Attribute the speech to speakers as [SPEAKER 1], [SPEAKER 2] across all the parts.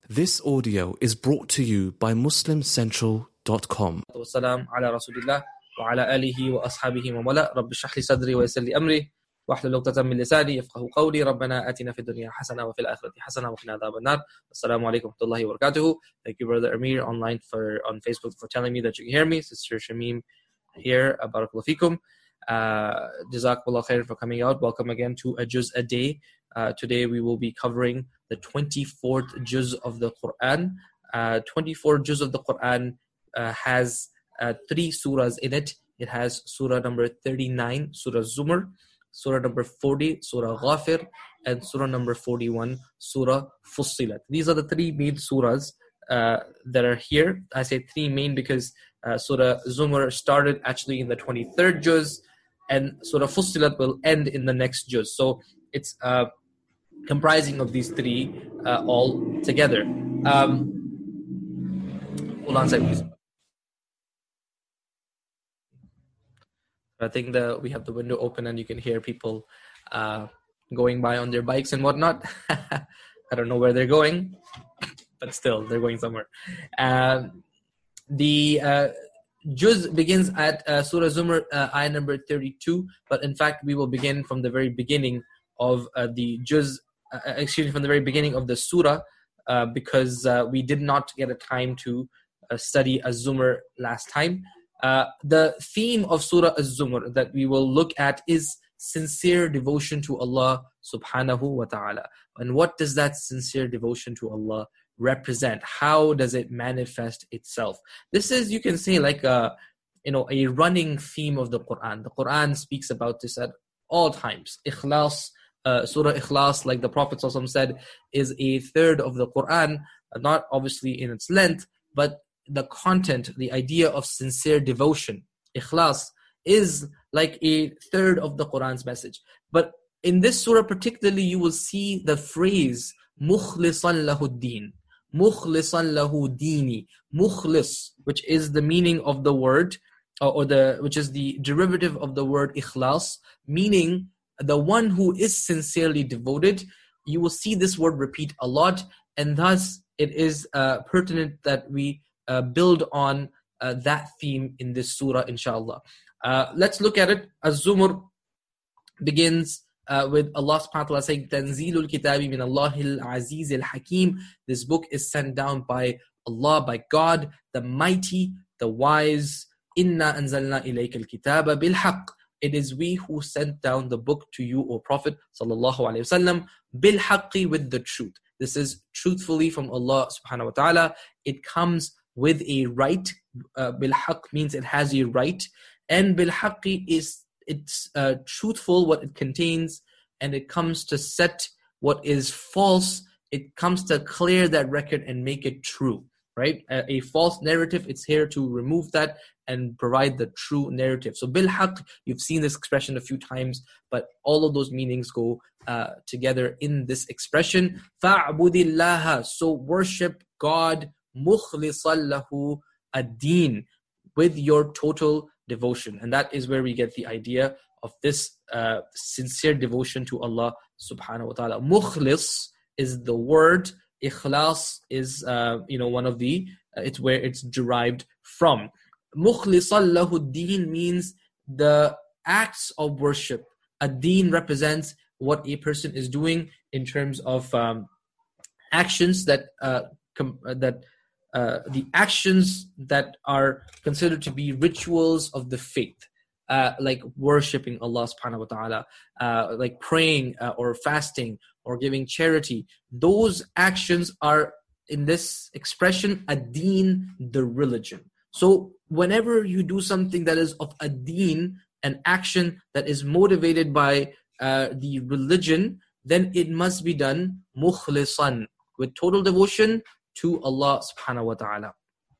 [SPEAKER 1] This audio is brought to you by MuslimCentral.com.
[SPEAKER 2] والسلام على رسول الله وعلى آله وأصحابه ومولا رب اشرح لي صدري ويسر لي أمري واحلل عقدة من لساني يفقهوا قولي ربنا آتنا في الدنيا حسنة وفي الآخرة حسنة وقنا عذاب النار. Assalamu alaikum wa rahmatullahi wa barakatuh. Thank you, Brother Amir, on Facebook for telling me that you can hear me. Sister Shamim here. Barakallahu fikum. Jazakallah khair for coming out. Welcome again to a juz a day. Today we will be covering the 24th juz of the Quran. 24 juz of the Quran has 3 surahs in it. It has surah number 39, Surah Zumar, surah number 40, Surah Ghafir, and surah number 41, Surah Fussilat. These are the 3 main surahs that are here. I say 3 main because Surah Zumar started actually in the 23rd juz, and Surah Fussilat will end in the next juz. So it's comprising of these 3 all together. Hold on a second, please. I think we have the window open and you can hear people going by on their bikes and whatnot. I don't know where they're going, but still, they're going somewhere. The juz begins at Surah Zumar, ayah number 32, but in fact, we will begin from the very beginning of the juz, from the very beginning of the surah, because we did not get a time to study Az-Zumar last time. The theme of Surah Az-Zumar that we will look at is sincere devotion to Allah subhanahu wa ta'ala. And what does that sincere devotion to Allah represent? How does it manifest itself? This is, you can say, like a running theme of the Quran. The Quran speaks about this at all times. Ikhlas, Surah Ikhlas, like the Prophet ﷺ said, is a third of the Quran, not obviously in its length, but the content, the idea of sincere devotion, ikhlas, is like a third of the Quran's message. But in this surah particularly, you will see the phrase mukhlisan lahu din, mukhlisan lahu dini, mukhlis, which is the meaning of the word, which is the derivative of the word ikhlas, meaning the one who is sincerely devoted. You will see this word repeat a lot, and thus it is pertinent that we build on that theme in this surah, inshallah. Let's look at it. Az-Zumar begins with Allah subhanahu wa ta'ala saying, Tanzilul kitabi min Allahil aziz al-hakim. This book is sent down by Allah, by God, the mighty, the wise. Inna anzalna ilayka al-kitaba bil-haqq. It is we who sent down the book to you, O Prophet sallallahu alayhi wasallam, bil-haqqi, with the truth. This is truthfully from Allah subhanahu wa ta'ala. It comes with a right. Bil-haqq means it has a right, and bil-haqqi it's truthful what it contains, and it comes to set what is false. It comes to clear that record and make it true, right? A false narrative, it's here to remove that and provide the true narrative. So bil-haqq, you've seen this expression a few times, but all of those meanings go together in this expression. Fa'budillaha, so worship God, mukhlisan lahu ad-din, with your total devotion. And that is where we get the idea of this sincere devotion to Allah subhanahu wa ta'ala. Mukhlis is the word. Ikhlas is one of the it's where it's derived from. Mukhlisan lahu ad-din means the acts of worship. Ad-din represents what a person is doing in terms of actions the actions that are considered to be rituals of the faith, like worshipping Allah subhanahu wa ta'ala, like praying or fasting or giving charity. Those actions are, in this expression, ad-din, the religion. So whenever you do something that is of ad-din, an action that is motivated by the religion, then it must be done mukhlisan, with total devotion to Allah subhanahu wa ta'ala.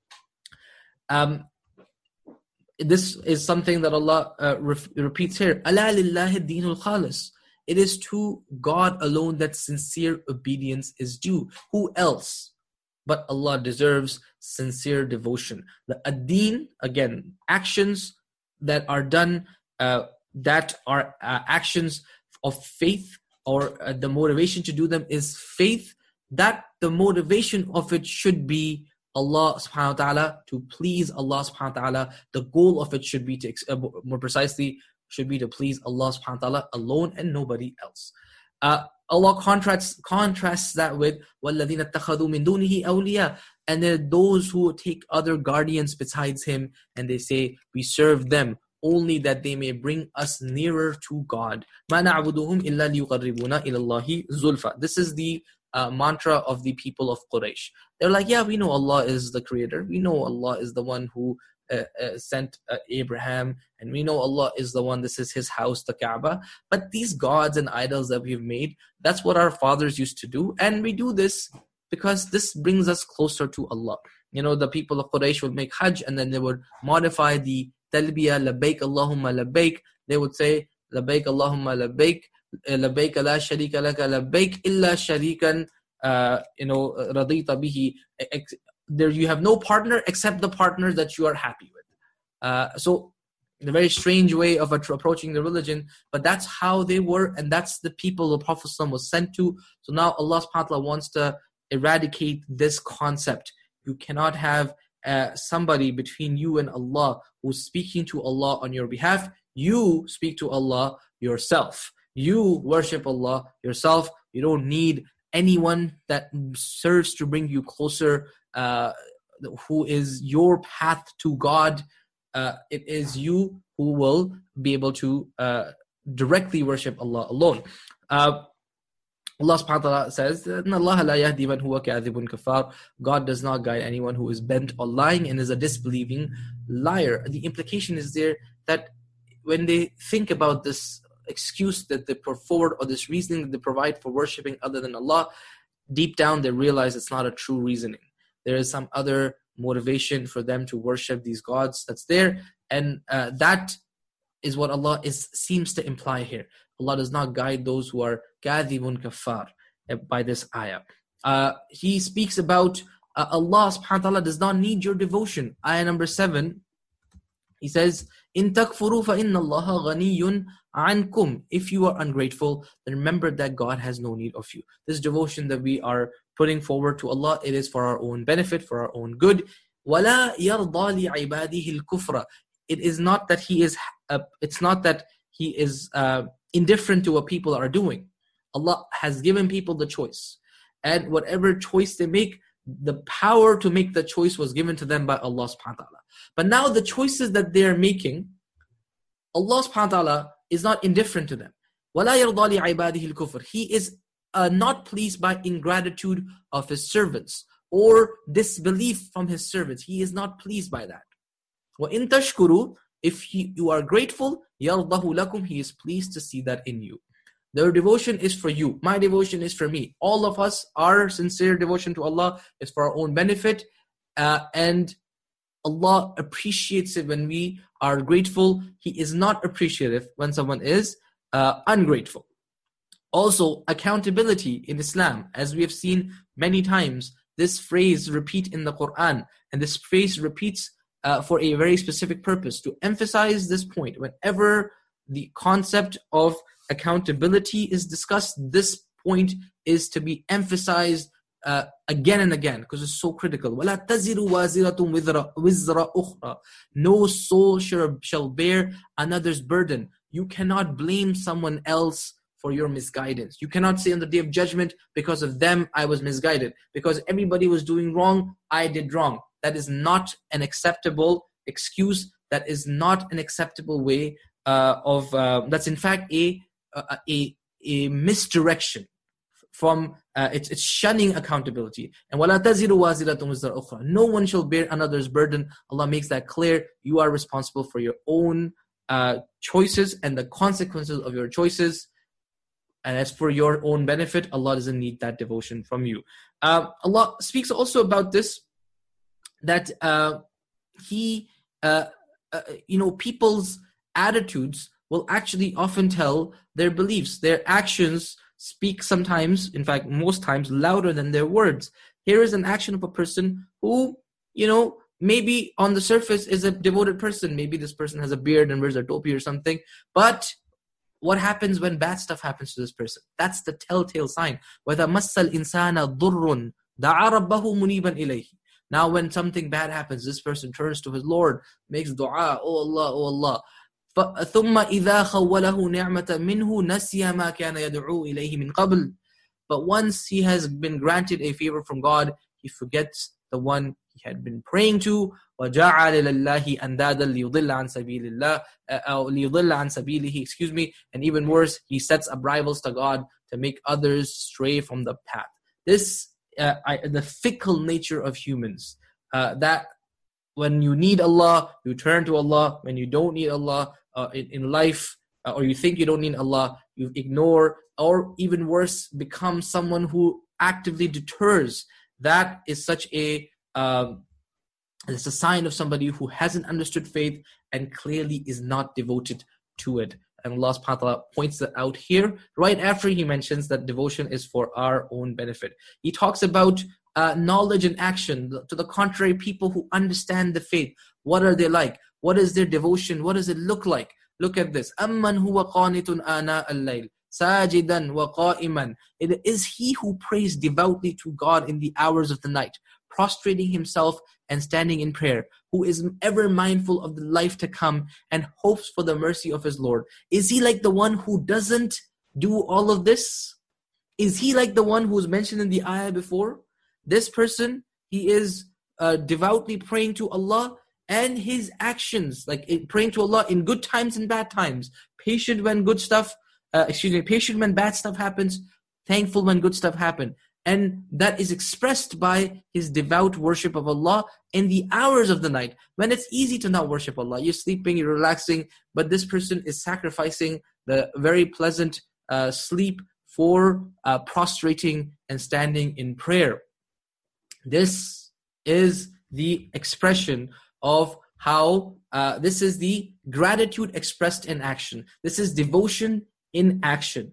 [SPEAKER 2] This is something that Allah repeats here. Ala lillahi dinul khalis. It is to God alone that sincere obedience is due. Who else but Allah deserves sincere devotion? The ad-din, again, actions that are done, that are actions of faith, or the motivation to do them is faith, that the motivation of it should be Allah subhanahu wa ta'ala, to please Allah subhanahu wa ta'ala. The goal of it should be to, more precisely, should be to please Allah subhanahu wa ta'ala alone and nobody else. Allah contrasts that with وَالَّذِينَ اتَّخَذُوا مِن دُونِهِ أَوْلِيَاءَ, and there are those who take other guardians besides Him, and they say, we serve them only that they may bring us nearer to God. مَا نَعْبُدُهُمْ إِلَّا لِيُقَرِّبُونَ إِلَى اللَّهِ زُلْفَى. This is the mantra of the people of Quraysh. They're like, yeah, we know Allah is the creator. We know Allah is the one who sent Abraham, and we know Allah is the one, this is His house, the Kaaba. But these gods and idols that we've made, that's what our fathers used to do, and we do this because this brings us closer to Allah. You know, the people of Quraysh would make Hajj, and then they would modify the talbiyah, labbaik Allahumma labbaik. They would say, labbaik Allahumma labbaik, labbaik la sharika laka labbaik illa sharikan radita bihi. There you have no partner except the partner that you are happy with. So a very strange way of approaching the religion, but that's how they were, and that's the people the Prophet ﷺ was sent to. So now Allah subhanahu wa ta'ala wants to eradicate this concept. You cannot have somebody between you and Allah who's speaking to Allah on your behalf. You speak to Allah yourself. You worship Allah yourself. You don't need anyone that serves to bring you closer, who is your path to God. It is you who will be able to directly worship Allah alone. Allah subhanahu wa ta'ala says, إِنَّ اللَّهَ لَا يَهْدِي مَنْ هُوَ كَاذِبٌ كَفَّارٌ. God does not guide anyone who is bent on lying and is a disbelieving liar. The implication is there that when they think about this excuse that they put forward, or this reasoning that they provide for worshipping other than Allah, deep down they realize it's not a true reasoning. There is some other motivation for them to worship these gods that's there, and that is what Allah seems to imply here. Allah does not guide those who are kadhibun kaffar by this ayah. He speaks about Allah subhanahu wa ta'ala does not need your devotion. Ayah number 7, He says, إِن تَكْفُرُوا فَإِنَّ اللَّهَ غَنِيٌّ عَنْكُمْ. If you are ungrateful, then remember that God has no need of you. This devotion that we are putting forward to Allah, it is for our own benefit, for our own good. وَلَا يَرْضَى لِعِبَادِهِ الْكُفْرَ. It is not that He is indifferent to what people are doing. Allah has given people the choice, and whatever choice they make, the power to make the choice was given to them by Allah subhanahu wa ta'ala. But now the choices that they are making, Allah subhanahu wa ta'ala is not indifferent to them. وَلَا يَرْضَى لِعِبَادِهِ الْكُفْرِ. He is not pleased by ingratitude of His servants or disbelief from His servants. He is not pleased by that. وَإِن تَشْكُرُوا. If you are grateful, يَرْضَهُ لَكُمْ. He is pleased to see that in you. Their devotion is for you. My devotion is for me. All of us, our sincere devotion to Allah is for our own benefit. And Allah appreciates it when we are grateful. He is not appreciative when someone is ungrateful. Also, accountability in Islam. As we have seen many times, this phrase repeats in the Quran. And this phrase repeats for a very specific purpose, to emphasize this point. Whenever the concept of accountability is discussed, this point is to be emphasized again and again, because it's so critical. وَلَا تَزِرُ وَازِرَةٌ وِزْرَ أُخْرَى. No soul shall bear another's burden. You cannot blame someone else for your misguidance. You cannot say on the Day of Judgment, because of them I was misguided. Because everybody was doing wrong, I did wrong. That is not an acceptable excuse. That is not an acceptable way that's in fact a misdirection from it's shunning accountability. And وَلَا تَزِرُ وَازِرَةٌ وِزْرَ أُخْرَى. No one shall bear another's burden. Allah makes that clear. You are responsible for your own choices and the consequences of your choices. And as for your own benefit, Allah doesn't need that devotion from you. Allah speaks also about this, that people's attitudes will actually often tell their beliefs. Their actions speak sometimes, in fact, most times, louder than their words. Here is an action of a person who, maybe on the surface is a devoted person. Maybe this person has a beard and wears a topi or something. But what happens when bad stuff happens to this person? That's the telltale sign. وَإِذَا مَسَّ الْإِنسَانَ ضُرٌّ دَعَا رَبَّهُ مُنِيبًا إِلَيْهِ. Now when something bad happens, this person turns to his Lord, makes dua, oh Allah, oh Allah. ثُمَّ إِذَا خَوَّلَهُ نِعْمَةً مِّنْهُ نَسِيَ مَا كَانَ يَدْعُو إِلَيْهِ مِنْ قَبْلِ. But once he has been granted a favor from God, he forgets the one he had been praying to. وَجَعَلَ لِلَّهِ أَنْدَادًا لِيُضِلَّ عَنْ سَبِيلِ اللَّهِ لِيُضِلَّ عَنْ سَبِيلِهِ, And even worse, he sets up rivals to God to make others stray from the path. This, the fickle nature of humans, that when you need Allah, you turn to Allah. When you don't need Allah in life, or you think you don't need Allah, you ignore, or even worse, become someone who actively deters. That is such a it's a sign of somebody who hasn't understood faith and clearly is not devoted to it. And Allah subhanahu wa ta'ala points that out here, right after he mentions that devotion is for our own benefit. He talks about knowledge and action. To the contrary, people who understand the faith, what are they like? What is their devotion? What does it look like? Look at this. أَمَّنْ هُوَ قَانِتٌ آنَاءَ اللَّيْلِ سَاجِدًا وَقَائِمًا. It is he who prays devoutly to God in the hours of the night, prostrating himself and standing in prayer, who is ever mindful of the life to come and hopes for the mercy of his Lord. Is he like the one who doesn't do all of this? Is he like the one who was mentioned in the ayah before? This person, he is devoutly praying to Allah, and his actions, like praying to Allah in good times and bad times, patient when patient when bad stuff happens, thankful when good stuff happens. And that is expressed by his devout worship of Allah in the hours of the night, when it's easy to not worship Allah. You're sleeping, you're relaxing, but this person is sacrificing the very pleasant sleep for prostrating and standing in prayer. This is the expression of how, this is the gratitude expressed in action. This is devotion in action.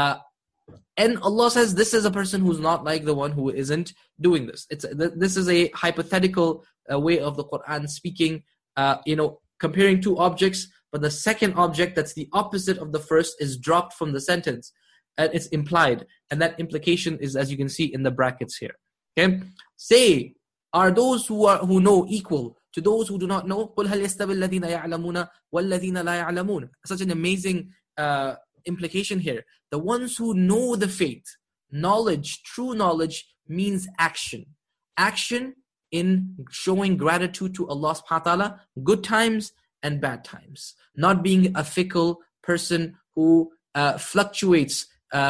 [SPEAKER 2] And Allah says this is a person who's not like the one who isn't doing this. This is a hypothetical way of the Quran speaking, comparing two objects, but the second object that's the opposite of the first is dropped from the sentence. And it's implied. And that implication is, as you can see in the brackets here. Okay? Say, are those who know equal to those who do not know? قُلْ هَلْ يَسْتَوِي الَّذِينَ يَعْلَمُونَ وَالَّذِينَ لَا يَعْلَمُونَ. Such an amazing implication here. The ones who know the faith, knowledge, true knowledge means action. Action in showing gratitude to Allah subhanahu wa ta'ala, good times and bad times. Not being a fickle person who fluctuates.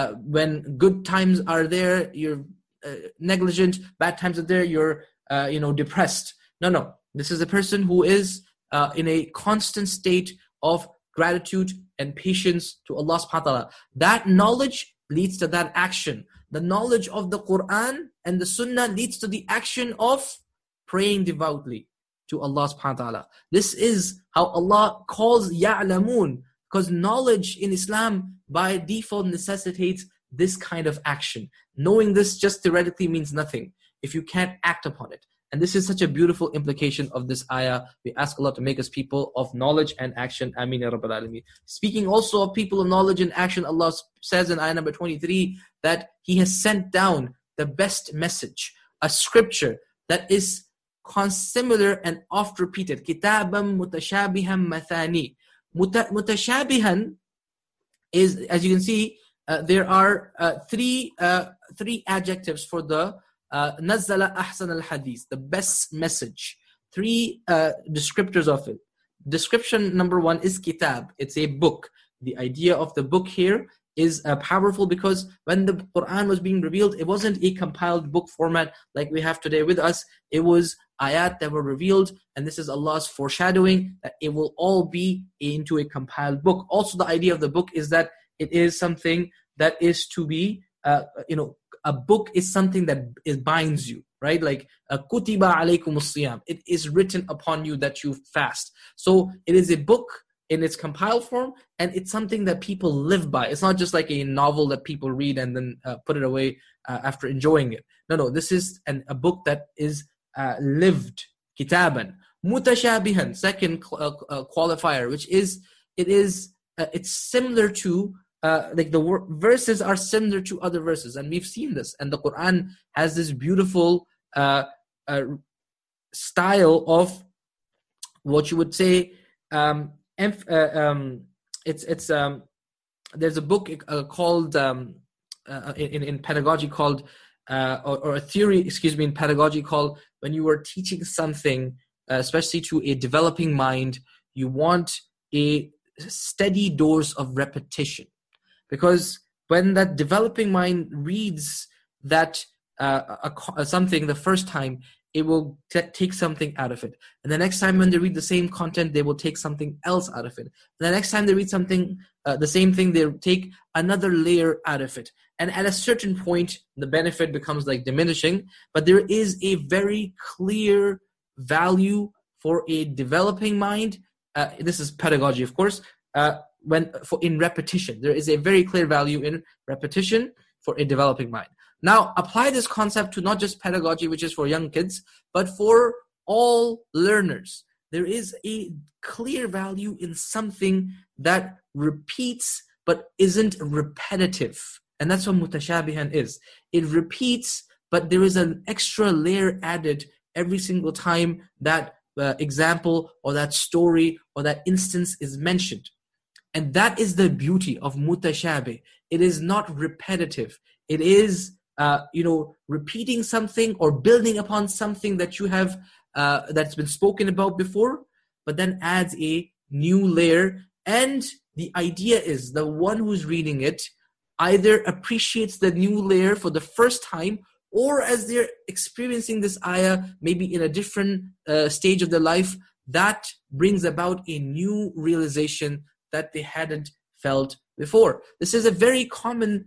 [SPEAKER 2] When good times are there, you're negligent. Bad times are there, you're depressed. No. This is a person who is in a constant state of gratitude and patience to Allah subhanahu wa ta'ala. That knowledge leads to that action. The knowledge of the Quran and the Sunnah leads to the action of praying devoutly to Allah subhanahu wa ta'ala. This is how Allah calls ya'lamun, because knowledge in Islam by default necessitates this kind of action. Knowing this just theoretically means nothing if you can't act upon it. And this is such a beautiful implication of this ayah. We ask Allah to make us people of knowledge and action. Ameen ya Rabbal Alameen. Speaking also of people of knowledge and action, Allah says in ayah number 23 that He has sent down the best message, a scripture that is similar and oft repeated. Kitaban mutashabihan mathani. Mutashabihan is, as you can see, there are three adjectives for the Nazzala ahsan al-hadith, the best message. Three descriptors of it. Description number one is kitab. It's a book. The idea of the book here is powerful because when the Quran was being revealed, it wasn't a compiled book format like we have today with us. It was ayat that were revealed, and this is Allah's foreshadowing that it will all be into a compiled book. Also, the idea of the book is that it is something that is to be, a book is something that binds you, right? Like kutiba alaykum as-siyam. It is written upon you that you fast. So it is a book in its compiled form, and it's something that people live by. It's not just like a novel that people read and then put it away after enjoying it. No, this is a book that is lived. Kitaban. Mutashabihan, second qualifier, which is, it is it's similar to like the verses are similar to other verses, and we've seen this. And the Quran has this beautiful style of what you would say. It's there's a book called in pedagogy called or a theory, excuse me, in pedagogy called, when you are teaching something, especially to a developing mind, you want a steady dose of repetition. Because when that developing mind reads that something the first time, it will take something out of it. And the next time when they read the same content, they will take something else out of it. And the next time they read something, the same thing, they'll take another layer out of it. And at a certain point, the benefit becomes like diminishing. But there is a very clear value for a developing mind. This is pedagogy, of course. In repetition, there is a very clear value in repetition for a developing mind. Now, apply this concept to not just pedagogy, which is for young kids, but for all learners. There is a clear value in something that repeats but isn't repetitive. And that's what mutashabihan is. It repeats, but there is an extra layer added every single time that example or that story or that instance is mentioned. And that is the beauty of mutashabih. It is not repetitive. It is repeating something or building upon something that you have that's been spoken about before, but then adds a new layer. And the idea is the one who's reading it either appreciates the new layer for the first time, or as they're experiencing this ayah, maybe in a different stage of their life, that brings about a new realization that they hadn't felt before. This is a very common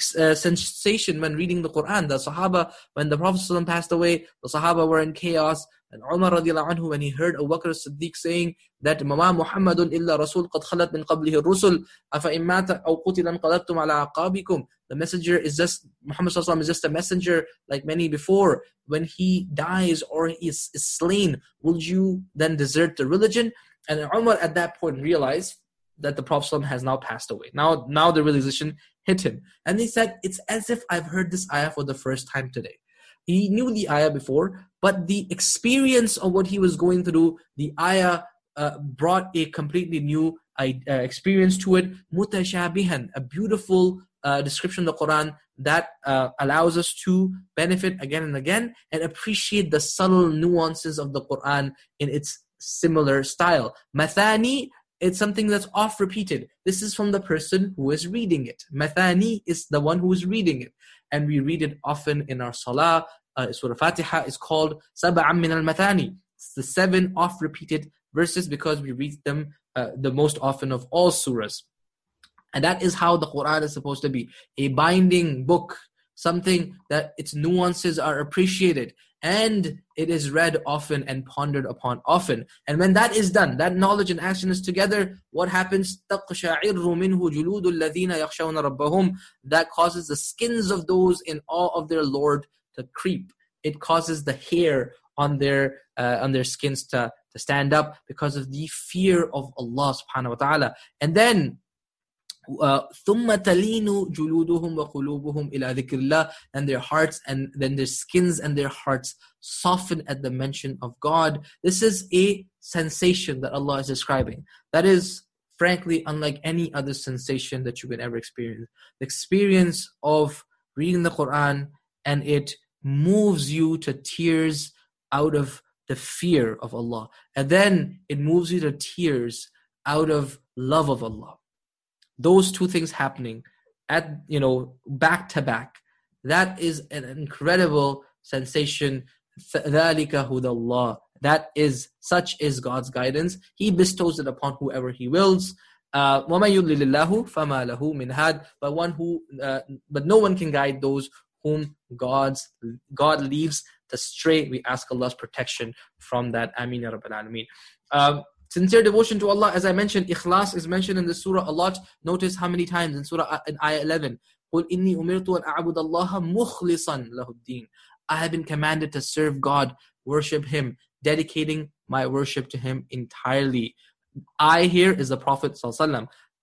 [SPEAKER 2] sensation when reading the Quran. The Sahaba, when the Prophet ﷺ passed away, the Sahaba were in chaos. And Umar radiallahu anhu, when he heard Abu Bakr as-Siddiq saying that مَمَا مُحَمَّدٌ إِلَّا رَسُولٌ قَدْ خَلَتْ مِنْ قَبْلِهِ الرُّسُلُ أَفَإِنْ مَاتَ أَوْ قُتِلَ انْقَلَبْتُمْ عَلَىٰ أَعْقَابِكُمْ. The messenger is just, Muhammad sallallahu alaihi wasallam is just a messenger like many before. When he dies or he is slain, will you then desert the religion? And Umar at that point realized that the Prophet ﷺ has now passed away. Now the realization hit him. And he said, it's as if I've heard this ayah for the first time today. He knew the ayah before, but the experience of what he was going through, the ayah brought a completely new experience to it. Mutashabihan, a beautiful description of the Quran that allows us to benefit again and again and appreciate the subtle nuances of the Quran in its similar style. Mathani, it's something that's oft repeated. This is from the person who is reading it. Mathani is the one who is reading it. And we read it often in our salah. Surah Fatiha is called Sab'an min al-Mathani. It's the 7 oft repeated verses because we read them the most often of all surahs. And that is how the Quran is supposed to be. A binding book. Something that its nuances are appreciated. And it is read often and pondered upon often. And when that is done, that knowledge and action is together, what happens? تَقْشَعِرُّ مِنْهُ جُلُودُ الَّذِينَ يَخْشَوْنَ رَبَّهُمْ. That causes the skins of those in awe of their Lord to creep. It causes the hair on their skins to stand up because of the fear of Allah subhanahu wa ta'ala. And then ثُمَّ تَلِينُ جُلُودُهُمْ وَقُلُوبُهُمْ إِلَىٰ ذِكْرِ اللَّهِ. And their hearts, and then their skins and their hearts soften at the mention of God. This is a sensation that Allah is describing. That is, frankly, unlike any other sensation that you can ever experience. The experience of reading the Quran, and it moves you to tears out of the fear of Allah. And then it moves you to tears out of love of Allah. Those two things happening at, back to back. That is an incredible sensation. ذَلِكَ هُدَى اللَّهِ. That is, such is God's guidance. He bestows it upon whoever He wills. وَمَن يُضْلِلِ اللَّهُ فَمَا لَهُ مِنْ هَادٍ. But no one can guide those whom God leaves astray. We ask Allah's protection from that. Ameen ya Rabbal Alameen. Sincere devotion to Allah, as I mentioned, ikhlas is mentioned in the surah a lot. Notice how many times in surah, in ayah 11. قُلْ إِنِّي أُمِرْتُ أَنْ أَعْبُدَ اللَّهَ مُخْلِصًا لَهُ الدِّينَ. I have been commanded to serve God, worship Him, dedicating my worship to Him entirely. I here is the Prophet ﷺ.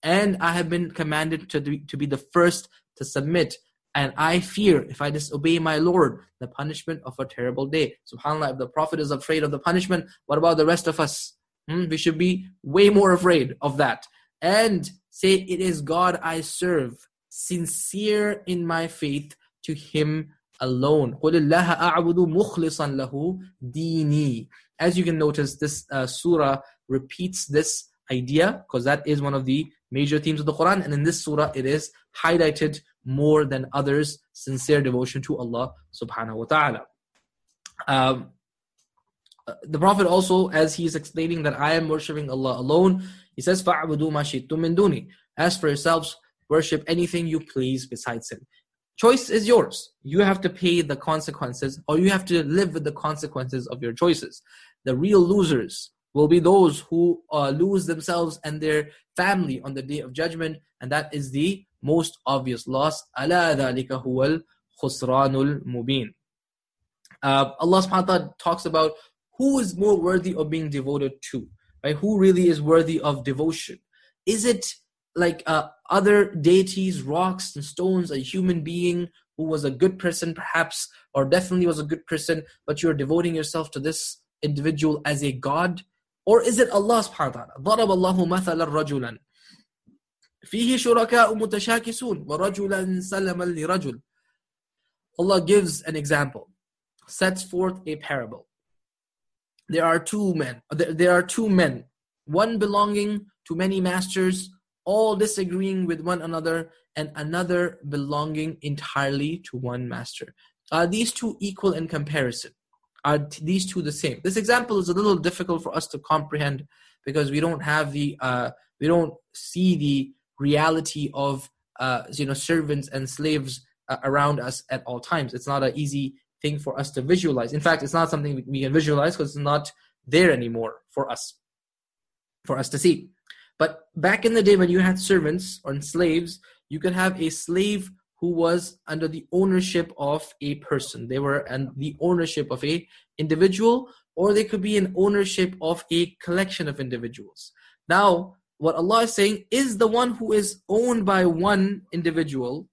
[SPEAKER 2] and I have been commanded to be the first to submit. And I fear, if I disobey my Lord, the punishment of a terrible day. SubhanAllah, if the Prophet is afraid of the punishment, what about the rest of us? We should be way more afraid of that. And say, it is God I serve, sincere in my faith to Him alone. قُلِ اللَّهَ أَعْبُدُ مُخْلِصًا لَهُ دِينِي. As you can notice, this surah repeats this idea, because that is one of the major themes of the Quran. And in this surah, it is highlighted more than others, sincere devotion to Allah subhanahu wa ta'ala. The Prophet also, as he is explaining that I am worshipping Allah alone, he says, فَاعْبُدُوا مَا شِئْتُم مِّن دُونِي. As for yourselves, worship anything you please besides Him. Choice is yours. You have to pay the consequences, or you have to live with the consequences of your choices. The real losers will be those who lose themselves and their family on the Day of Judgment, and that is the most obvious loss. أَلَا ذَلِكَ هُوَ الْخُسْرَانُ الْمُبِينُ. Allah subhanahu wa ta'ala talks about who is more worthy of being devoted to, right? Who really is worthy of devotion? Is it like other deities, rocks and stones, a human being who was a good person perhaps, or definitely was a good person, but you're devoting yourself to this individual as a god? Or is it Allah subhanahu wa ta'ala? ضَرَبَ اللَّهُ مَثَلًا رَجُلًا فِيهِ شُرَكَاءُ مُتَشَاكِسُونَ وَرَجُلًا سَلَمًا لِرَجُلٍ. Allah gives an example, sets forth a parable. There are two men, one belonging to many masters, all disagreeing with one another, and another belonging entirely to one master. Are these two equal in comparison? Are these two the same? This example is a little difficult for us to comprehend, because we don't see the reality of servants and slaves around us at all times. It's not an easy thing for us to visualize. In fact, it's not something we can visualize, because it's not there anymore for us to see. But back in the day when you had servants or slaves, you could have a slave who was under the ownership of a person. They were in the ownership of a individual, or they could be in ownership of a collection of individuals. Now, what Allah is saying is the one who is owned by one individual,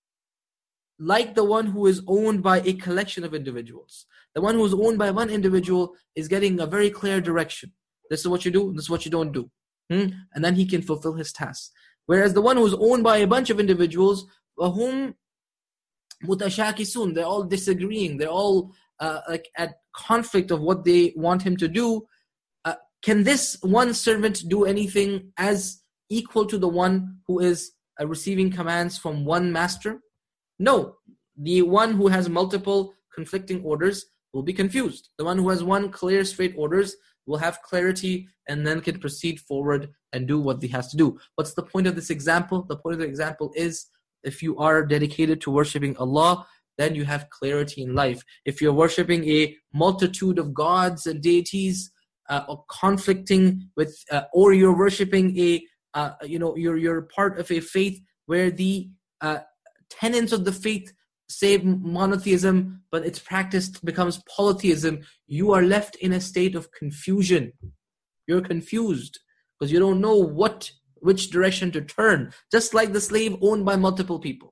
[SPEAKER 2] like the one who is owned by a collection of individuals. The one who is owned by one individual is getting a very clear direction. This is what you do, this is what you don't do. And then he can fulfill his tasks. Whereas the one who is owned by a bunch of individuals, وَهُمْ مُتَشَاكِسُونَ, they're all disagreeing, they're all at conflict of what they want him to do. Can this one servant do anything as equal to the one who is receiving commands from one master? No. The one who has multiple conflicting orders will be confused. The one who has one clear, straight orders will have clarity and then can proceed forward and do what he has to do. What's the point of this example? The point of the example is, if you are dedicated to worshipping Allah, then you have clarity in life. If you're worshipping a multitude of gods and deities, or conflicting with, or you're worshipping you're part of a faith where the tenets of the faith say monotheism, but its practice becomes polytheism, you are left in a state of confusion. You're confused because you don't know which direction to turn, just like the slave owned by multiple people.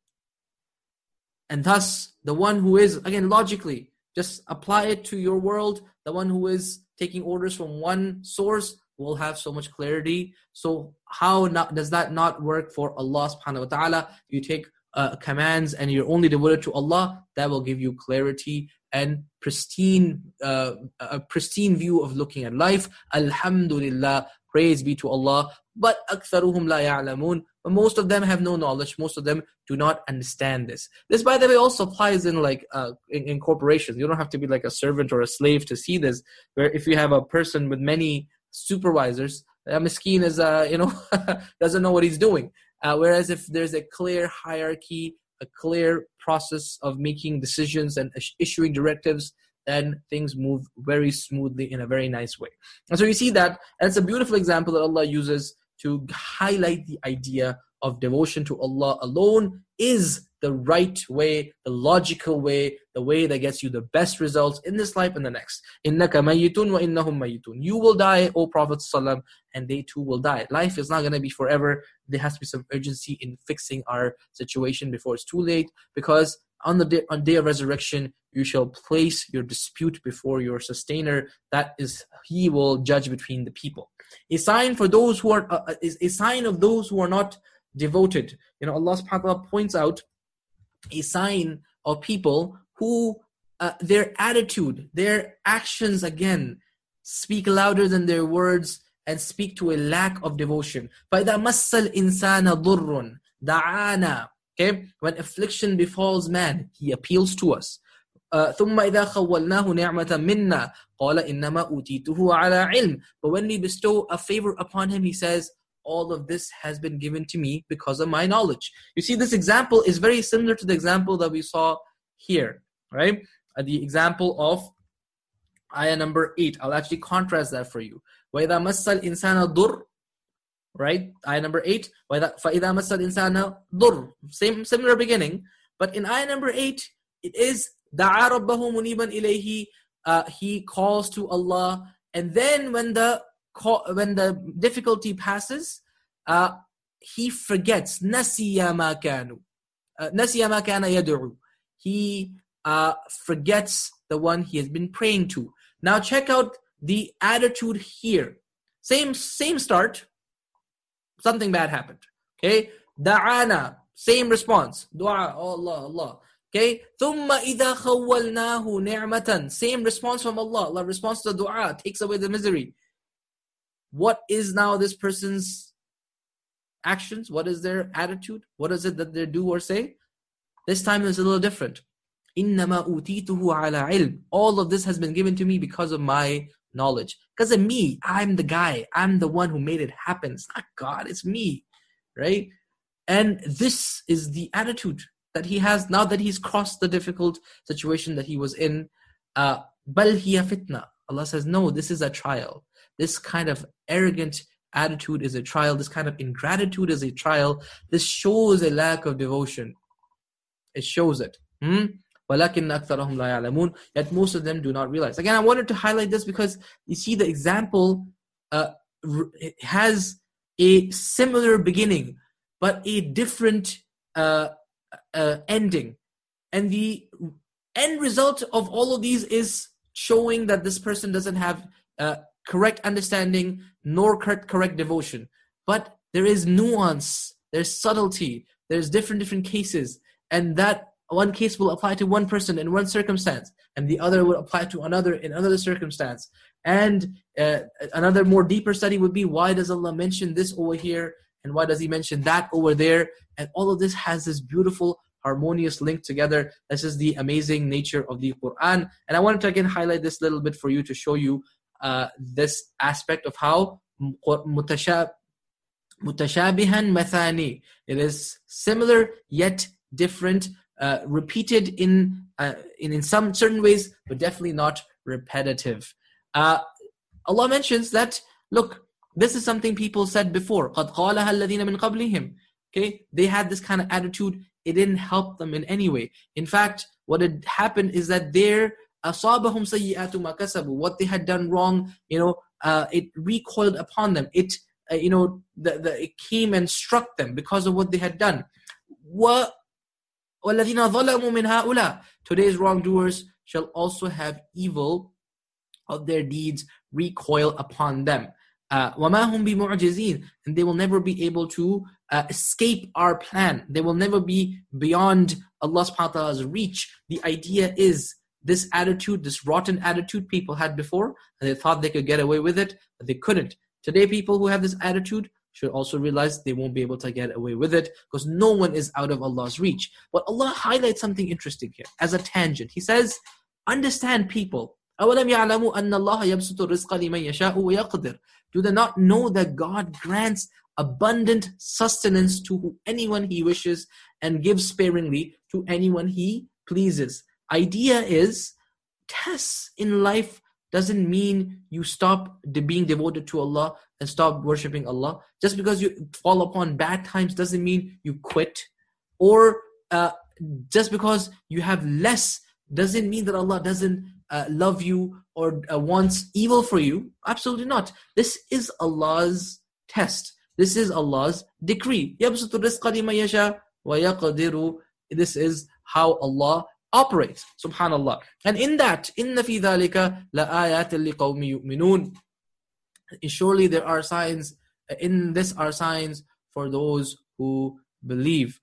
[SPEAKER 2] And thus, the one who is, again, logically, just apply it to your world, the one who is taking orders from one source will have so much clarity. So how does that not work for Allah subhanahu wa ta'ala? You take commands and you're only devoted to Allah, that will give you clarity and a pristine view of looking at life. Alhamdulillah, praise be to Allah. But أَكْثَرُهُمْ لَا يَعْلَمُونَ, but most of them have no knowledge. Most of them do not understand this. This, by the way, also applies in in corporations. You don't have to be like a servant or a slave to see this. Where if you have a person with many supervisors, a miskeen is doesn't know what he's doing. Whereas if there's a clear hierarchy, a clear process of making decisions and issuing directives, then things move very smoothly in a very nice way. And so you see that, and it's a beautiful example that Allah uses to highlight the idea of devotion to Allah alone is the right way, the logical way, the way that gets you the best results in this life and the next. إِنَّكَ مَيِّتٌ وَإِنَّهُمْ مَيِّتٌ. You will die, O Prophet ﷺ, and they too will die. Life is not going to be forever. There has to be some urgency in fixing our situation before it's too late, because on the day of resurrection, you shall place your dispute before your sustainer. That is, he will judge between the people. A sign for those who are is a sign of those who are not devoted. Allah subhanahu wa ta'ala points out a sign of people who their attitude, their actions again speak louder than their words and speak to a lack of devotion. فَإِذَا مَسَّ الْإِنسَانَ ضُرٌّ دَعَانَا. Okay, when affliction befalls man, he appeals to us. ثُمَّ إِذَا خَوَّلْنَاهُ نِعْمَةً مِنَّا قَالَ إِنَّمَا أُوتِيتُهُ عَلَىٰ عِلْمٍ. But when we bestow a favor upon him, he says, all of this has been given to me because of my knowledge. You see, this example is very similar to the example that we saw here, right? The example of ayah number 8. I'll actually contrast that for you. وَإِذَا مَسَّ الْإِنسَانَ ضُرٌّ. Right? Ayah number 8. فَإِذَا مَسَّ الْإِنسَانَ ضُرٌّ. Similar beginning. But in ayah number 8, it is دَعَا رَبَّهُ مُنِيبًا إِلَيْهِ. He calls to Allah. And then when the difficulty passes, he forgets. نَسِيَ مَا كَانَ يَدْعُو. He forgets the one he has been praying to. Now check out the attitude here. Same start. Something bad happened. Okay? Da'ana. Same response. Dua. Oh Allah, Allah. Okay? ثُمَّ إِذَا خَوَّلْنَاهُ نِعْمَةً. Same response from Allah. Allah responds to the dua. Takes away the misery. What is now this person's actions? What is their attitude? What is it that they do or say? This time is a little different. إِنَّمَا أُوتِيتُهُ عَلَىٰ عِلْمٍ. All of this has been given to me because of my knowledge. Because of me. I'm the guy. I'm the one who made it happen. It's not God. It's me. Right? And this is the attitude that he has now that he's crossed the difficult situation that he was in. بَلْ هِيَ فِتْنَةٌ. Allah says, no, this is a trial. This kind of arrogant attitude is a trial. This kind of ingratitude is a trial. This shows a lack of devotion. It shows it. وَلَكِنَّ أَكْثَرَهُمْ لَا يَعْلَمُونَ. Yet most of them do not realize. Again, I wanted to highlight this because you see the example has a similar beginning, but a different ending. And the end result of all of these is showing that this person doesn't have correct understanding nor correct devotion. But there is nuance, there's subtlety, there's different cases, and that one case will apply to one person in one circumstance, and the other will apply to another in another circumstance. And another more deeper study would be, why does Allah mention this over here, and why does He mention that over there? And all of this has this beautiful, harmonious link together. This is the amazing nature of the Quran. And I wanted to again highlight this little bit for you to show you this aspect of how mutashabihan mathani. It is similar yet different, repeated in some certain ways, but definitely not repetitive. Allah mentions that, look, this is something people said before. قَدْ قَالَهَا الَّذِينَ مِنْ قَبْلِهِمْ. Okay, they had this kind of attitude. It didn't help them in any way. In fact, what had happened is that their أَصَابَهُمْ سَيِّئَاتُ مَا كَسَبُوا. What they had done wrong, it recoiled upon them. It came and struck them because of what they had done. وَالَّذِينَ ظَلَمُوا مِنْ هَؤُلَاءِ. Today's wrongdoers shall also have evil of their deeds recoil upon them. وَمَا هُمْ بِمُعْجِزِينَ. And they will never be able to escape our plan. They will never be beyond Allah subhanahu wa ta'ala's reach. The idea is this attitude, this rotten attitude people had before, and they thought they could get away with it, but they couldn't. Today, people who have this attitude should also realize they won't be able to get away with it, because no one is out of Allah's reach. But Allah highlights something interesting here as a tangent. He says, understand people. أَوَلَمْ يَعْلَمُوا أَنَّ اللَّهَ يَبْسُطُ الرِّزْقَ لِمَنْ يَشَاءُ وَيَقْدِرُ. Do they not know that God grants abundant sustenance to anyone He wishes and gives sparingly to anyone He pleases? Idea is, tests in life doesn't mean you stop being devoted to Allah and stop worshipping Allah. Just because you fall upon bad times doesn't mean you quit. Or just because you have less doesn't mean that Allah doesn't love you or wants evil for you. Absolutely not. This is Allah's test. This is Allah's decree. يَبْسُطُ الرِّزْقَ لِمَن يَشَاءُ وَيَقْدِرُ. This is how Allah operates. Subhanallah. And in that, إِنَّ فِي ذَلِكَ لَآيَاتٍ لِقَوْمِ يُؤْمِنُونَ. Surely there are signs, in this are signs for those who believe.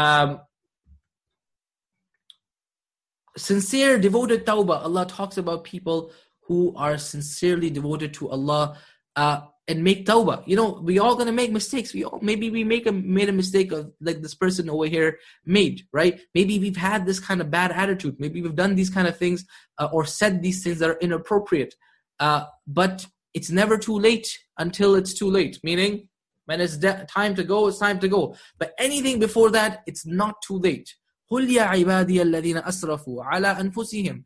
[SPEAKER 2] Sincere, devoted tawbah. Allah talks about people who are sincerely devoted to Allah and make tawbah. You know, we all gonna make mistakes. Maybe we made a mistake of like this person over here made, right? Maybe we've had this kind of bad attitude. Maybe we've done these kind of things or said these things that are inappropriate. But it's never too late until it's too late. Meaning, when it's time to go, it's time to go. But anything before that, it's not too late. قُلْ يَا عِبَادِيَ الَّذِينَ أَسْرَفُوا عَلَىٰ أَنفُسِهِمْ.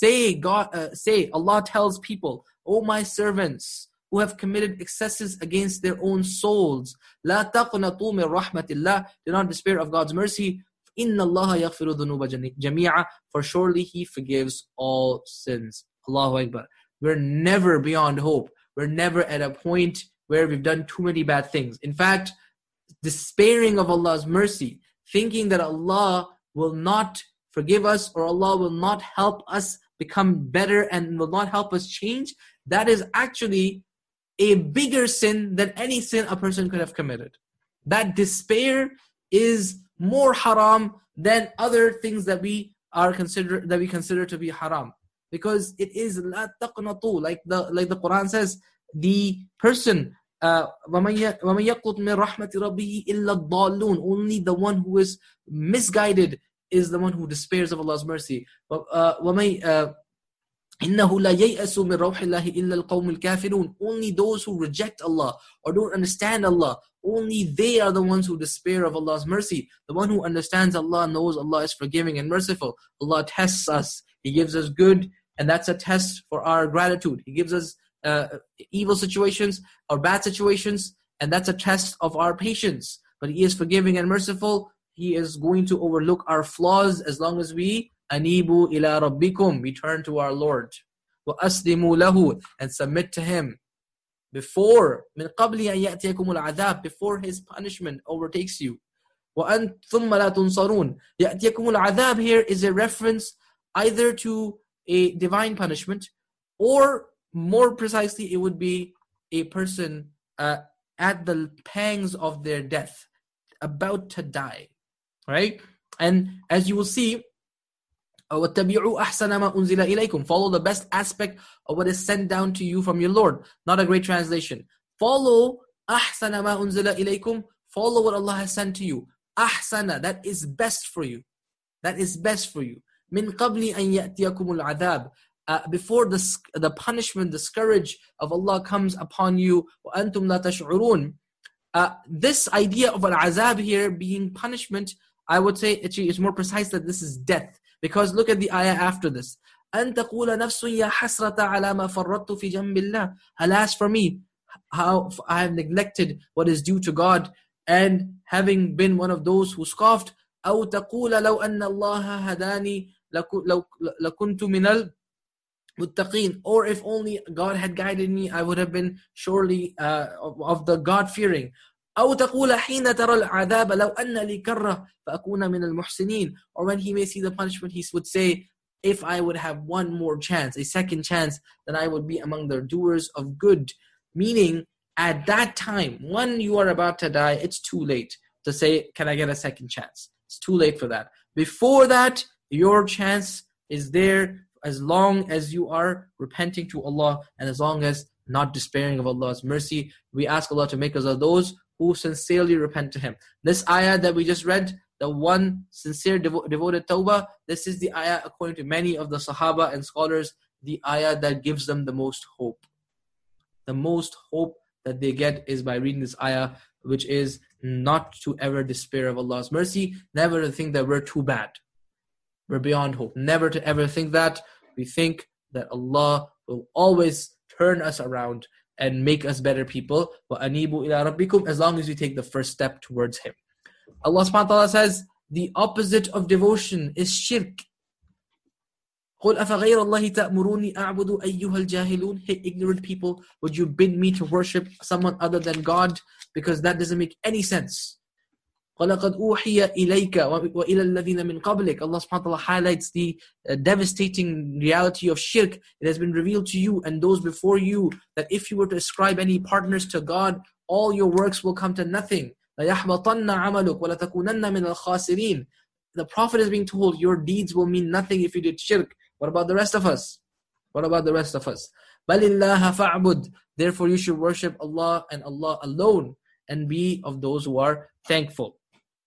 [SPEAKER 2] Say, Allah tells people, O my servants who have committed excesses against their own souls, لَا تَقْنَطُوا مِنْ رَحْمَةِ اللَّهِ. Do not despair of God's mercy. إِنَّ اللَّهَ يَغْفِرُ الذُّنُوبَ جَمِيعًا. For surely He forgives all sins. Allahu Akbar. We're never beyond hope. We're never at a point where we've done too many bad things. In fact, despairing of Allah's mercy, thinking that Allah will not forgive us or Allah will not help us become better and will not help us change, that is actually a bigger sin than any sin a person could have committed. That despair is more haram than other things that we consider to be haram. Because it is la taqnatu, like the Quran says, the person وَمَنْ يَقْنُطْ مِنْ رَحْمَةِ رَبِّهِ إِلَّا الضَّالُّونَ. Only the one who is misguided is the one who despairs of Allah's mercy. إِنَّهُ لَا يَيْأَسُ مِنْ رَوْحِ اللَّهِ إِلَّا الْقَوْمُ الْكَافِرُونَ. Only those who reject Allah or don't understand Allah, only they are the ones who despair of Allah's mercy. The one who understands Allah knows Allah is forgiving and merciful. Allah tests us. He gives us good, and that's a test for our gratitude. He gives us evil situations or bad situations, and that's a test of our patience. But He is forgiving and merciful. He is going to overlook our flaws as long as we anibu ila rabbikum, we turn to our Lord, wa aslimu lahu, and submit to Him. Before min qabli an ya'tiyakum al-'adhab, before His punishment overtakes you. Wa an thumma la tunsarun. Ya'tiyakum al-'adhab here is a reference either to a divine punishment, or more precisely, it would be a person at the pangs of their death, about to die, right? And as you will see, وَاتَّبِعُوا أَحْسَنَ مَا أُنزِلَ إِلَيْكُمْ. Follow the best aspect of what is sent down to you from your Lord. Not a great translation. Follow أَحْسَنَ مَا أُنزِلَ إِلَيْكُمْ. Follow what Allah has sent to you. أَحْسَنَ, that is best for you. That is best for you. مِنْ قَبْلِ أَنْ يَأْتِيَكُمُ الْعَذَابِ. Before the punishment, the scourge of Allah comes upon you, وَأَنْتُمْ لَا تَشْعُرُونَ. This idea of al-azab here being punishment, I would say actually is more precise that this is death. Because look at the ayah after this. أَن تَقُولَ نَفْسٌ يَا حَسْرَةَ عَلَى مَا فَرَّطْتُ فِي جَنْبِ اللَّهِ. Alas for me, how I have neglected what is due to God, and having been one of those who scoffed. أَوْ تَقُولَ لَوْ أَنَّ اللَّهَ هَدَانِي لَكُنْتُ مِنَ الْمُتَّقِينَ. Or if only God had guided me, I would have been surely of the God-fearing. أو تقول حين ترى العذاب لو أن لي كرة فأكون من المحسنين. Or when he may see the punishment, he would say, if I would have one more chance, a second chance, then I would be among the doers of good. Meaning, at that time, when you are about to die, it's too late to say, can I get a second chance? It's too late for that. Before that, your chance is there as long as you are repenting to Allah and as long as not despairing of Allah's mercy. We ask Allah to make us of those who sincerely repent to Him. This ayah that we just read, the one sincere devoted tawbah, this is the ayah, according to many of the Sahaba and scholars, the ayah that gives them the most hope. The most hope that they get is by reading this ayah, which is not to ever despair of Allah's mercy, never to think that we're too bad, we're beyond hope, never to ever think that. We think that Allah will always turn us around and make us better people. وَأَنِيبُوا إِلَىٰ رَبِّكُمْ, as long as we take the first step towards Him. Allah subhanahu wa ta'ala says, the opposite of devotion is shirk. قُلْ أَفَغَيْرَ اللَّهِ تَأْمُرُونِي أَعْبُدُ أَيُّهَا الْجَاهِلُونَ. Hey ignorant people, would you bid me to worship someone other than God? Because that doesn't make any sense. وَلَقَدْ أُوحِيَ إِلَيْكَ وَإِلَى الَّذِينَ مِنْ قَبْلِكَ. Allah subhanahu wa ta'ala highlights the devastating reality of shirk. It has been revealed to you and those before you that if you were to ascribe any partners to God, all your works will come to nothing. لَيَحْبَطَنَّ عَمَلُكَ وَلَتَكُونَنَّ مِنَ الْخَاسِرِينَ. The Prophet is being told your deeds will mean nothing if you did shirk. What about the rest of us? What about the rest of us? بَلِ اللَّهَ فَاعْبُدْ. Therefore you should worship Allah and Allah alone and be of those who are thankful.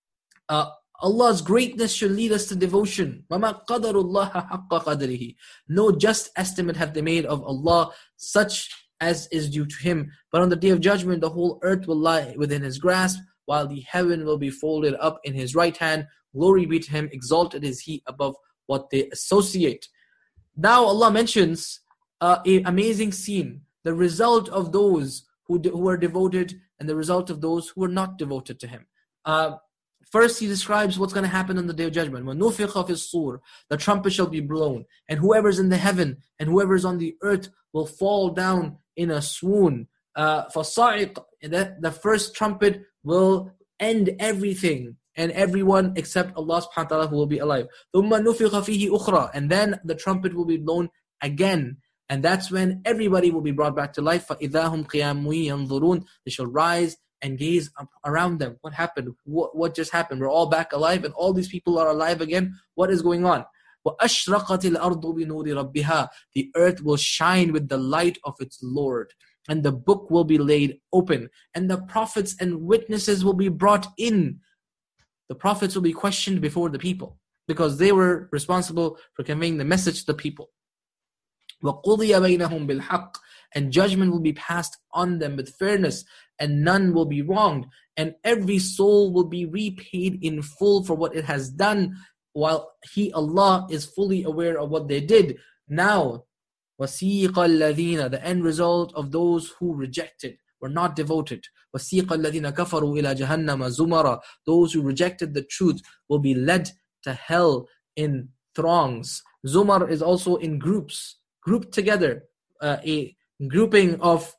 [SPEAKER 2] Allah's greatness should lead us to devotion. وَمَا قَدَرُ اللَّهَ حَقَّ قَدْرِهِ. No just estimate have they made of Allah, such as is due to Him. But on the Day of Judgment, the whole earth will lie within His grasp, while the heaven will be folded up in His right hand. Glory be to Him, exalted is He above what they associate. Now Allah mentions an amazing scene, the result of those who are devoted and the result of those who are not devoted to Him. First, He describes what's going to happen on the Day of Judgment. وَنُفِخَ فِي الصُّورِ. The trumpet shall be blown, and whoever's in the heaven and whoever's on the earth will fall down in a swoon. فَصَعِقَ. The first trumpet will end everything and everyone except Allah subhanahu wa ta'ala who will be alive. ثُمَّ نُفِخَ فِيهِ أُخْرَى. And then the trumpet will be blown again. And that's when everybody will be brought back to life. فَإِذَا هُمْ قِيَامٌ يَنْظُرُونَ. They shall rise and gaze around them. What happened? What just happened? We're all back alive and all these people are alive again. What is going on? وَأَشْرَقَتِ الْأَرْضُ بِنُورِ رَبِّهَا. The earth will shine with the light of its Lord. And the book will be laid open. And the prophets and witnesses will be brought in. The prophets will be questioned before the people because they were responsible for conveying the message to the people. وَقُضِيَ بَيْنَهُمْ بِالْحَقِّ. And judgment will be passed on them with fairness, and none will be wronged, and every soul will be repaid in full for what it has done, while He, Allah, is fully aware of what they did. Now, وَسِيقَ الَّذِينَ. The end result of those who rejected, were not devoted. وَسِيقَ الَّذِينَ كَفَرُوا إِلَى جَهَنَّمَ زُمَرًا. Those who rejected the truth will be led to hell in throngs. Zumar is also in groups, grouped together, a grouping of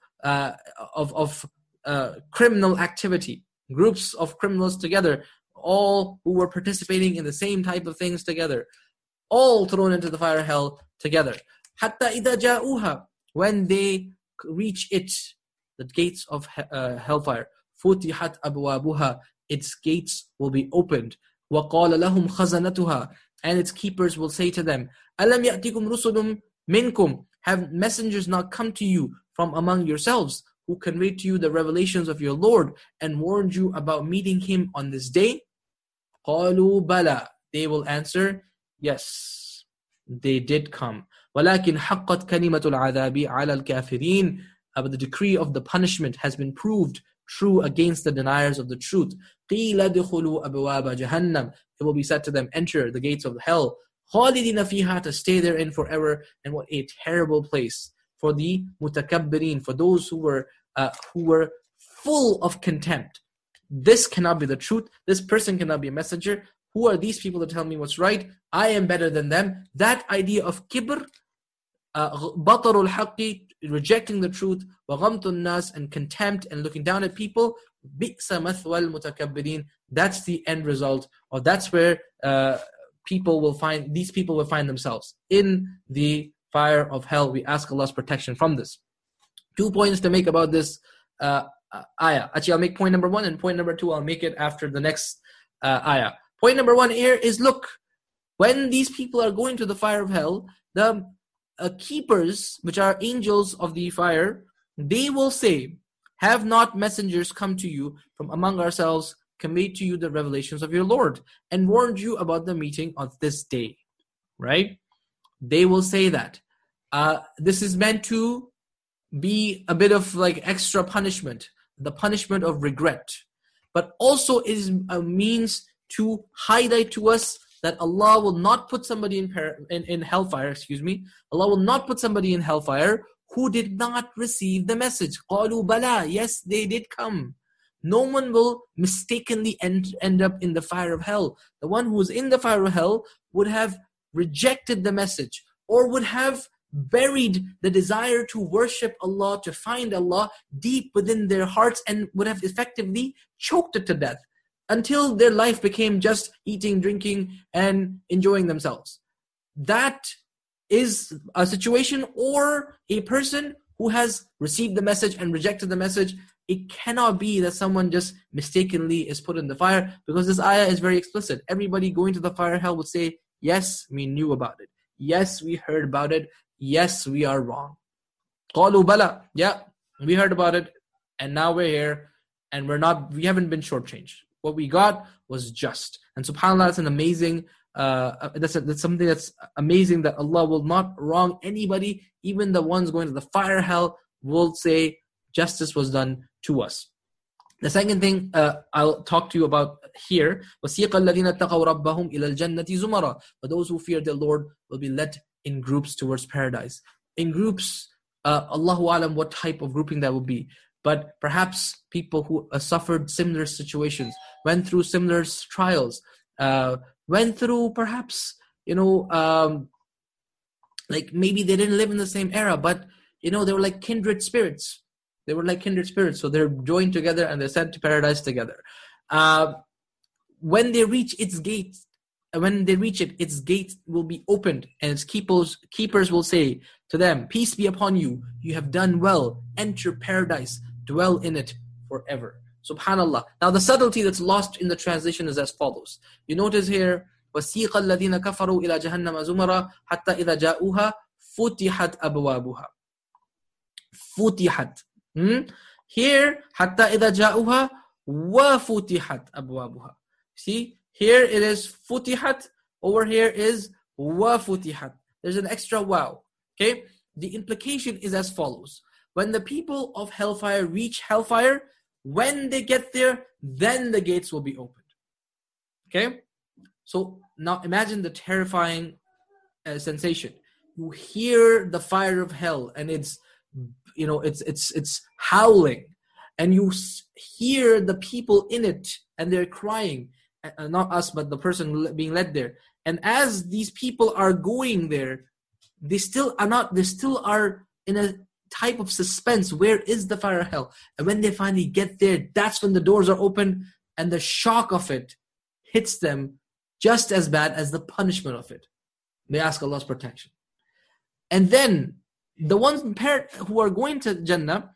[SPEAKER 2] criminal activity, groups of criminals together, all who were participating in the same type of things together, all thrown into the fire hell together. حَتَّى إِذَا جَاءُوهَا. When they reach it, the gates of hellfire, فُتِحَتْ أَبْوَابُهَا. Its gates will be opened. وَقَالَ لَهُمْ خَزَنَتُهَا. And its keepers will say to them, أَلَمْ يَأْتِكُمْ رُسُلٌ مِنْكُمْ. Have messengers not come to you from among yourselves, who conveyed to you the revelations of your Lord and warned you about meeting Him on this day? قَالُوا بَلَى. They will answer, yes, they did come. وَلَكِنْ حَقَّتْ كَلِمَةُ الْعَذَابِ عَلَى الْكَافِرِينَ. But the decree of the punishment has been proved true against the deniers of the truth. قِيلَ دُخُلُوا أَبْوَابَ جَهَنَّمَ. It will be said to them, enter the gates of hell. خَالِدِينَ فِيهَا. To stay therein forever. And what a terrible place for the mutakabbirin, for those who were full of contempt. This cannot be the truth. This person cannot be a messenger. Who are these people to tell me what's right? I am better than them. That idea of kibr, batarul haqqi, rejecting the truth, wa ghamtun nas, and contempt and looking down at people, bi'sa mathwal mutakabbirin. That's the end result, or that's where these people will find themselves in the fire of hell. We ask Allah's protection from this. 2 points to make about this ayah. Actually, I'll make point number 1, and point number 2 I'll make it after the next ayah. Point number 1 here is, look, when these people are going to the fire of hell, the keepers, which are angels of the fire, they will say, have not messengers come to you from among ourselves, conveyed to you the revelations of your Lord, and warned you about the meeting of this day? Right? They will say that. This is meant to be a bit of like extra punishment, the punishment of regret. But also is a means to highlight to us that Allah will not put somebody in hellfire, Allah will not put somebody in hellfire who did not receive the message. قَالُوا بَلَى. Yes, they did come. no one will mistakenly end up in the fire of hell. The one who is in the fire of hell would have rejected the message, or would have buried the desire to worship Allah, to find Allah deep within their hearts, and would have effectively choked it to death until their life became just eating, drinking, and enjoying themselves. That is a situation, or a person who has received the message and rejected the message. It cannot be that someone just mistakenly is put in the fire, because this ayah is very explicit. Everybody going to the fire of hell would say, yes, we knew about it. Yes, we heard about it. Yes, we are wrong. قَالُوا بَلَى. Yeah, we heard about it, and now we're here, and we haven't been shortchanged. What we got was just. And subhanAllah, that's an amazing, that's something that's amazing, that Allah will not wrong anybody. Even the ones going to the fire hell will say justice was done to us. The second thing I'll talk to you about here, وَسِيقَ الَّذِينَ اتَّقَوْا رَبَّهُمْ إِلَى الْجَنَّةِ زُمَرًا. But those who fear their Lord will be led in groups towards paradise. In groups, Allahu Alam, what type of grouping that will be. But perhaps people who suffered similar situations, went through similar trials, went through perhaps, like maybe they didn't live in the same era, but they were like kindred spirits. They were like kindred spirits. So they're joined together and they're sent to paradise together. When they reach its gates, its gates will be opened, and its keepers will say to them, peace be upon you. You have done well. Enter paradise. Dwell in it forever. Subhanallah. Now the subtlety that's lost in the translation is as follows. You notice here, وَسِيقَ الَّذِينَ كَفَرُوا إِلَى جَهَنَّمَ زُمَرًا حَتَّى إِذَا جَاءُوهَا فُتِحَتْ أَبْوَابُهَا. فُتِحَتْ. Here, حَتَّى إِذَا جَاءُوهَا وَفُتِحَتْ أَبْوَابُهَا. See? Here it is futihat, over here is wa futihat. There's an extra wow. Okay? The implication is as follows. When the people of hellfire reach hellfire, when they get there, then the gates will be opened. Okay? So now imagine the terrifying sensation. You hear the fire of hell, and it's howling, and you hear the people in it, and they're crying. Not us, but the person being led there. And as these people are going there, they still are in a type of suspense. Where is the fire of hell? And when they finally get there, that's when the doors are open, and the shock of it hits them just as bad as the punishment of it. They ask Allah's protection. And then the ones who are going to Jannah,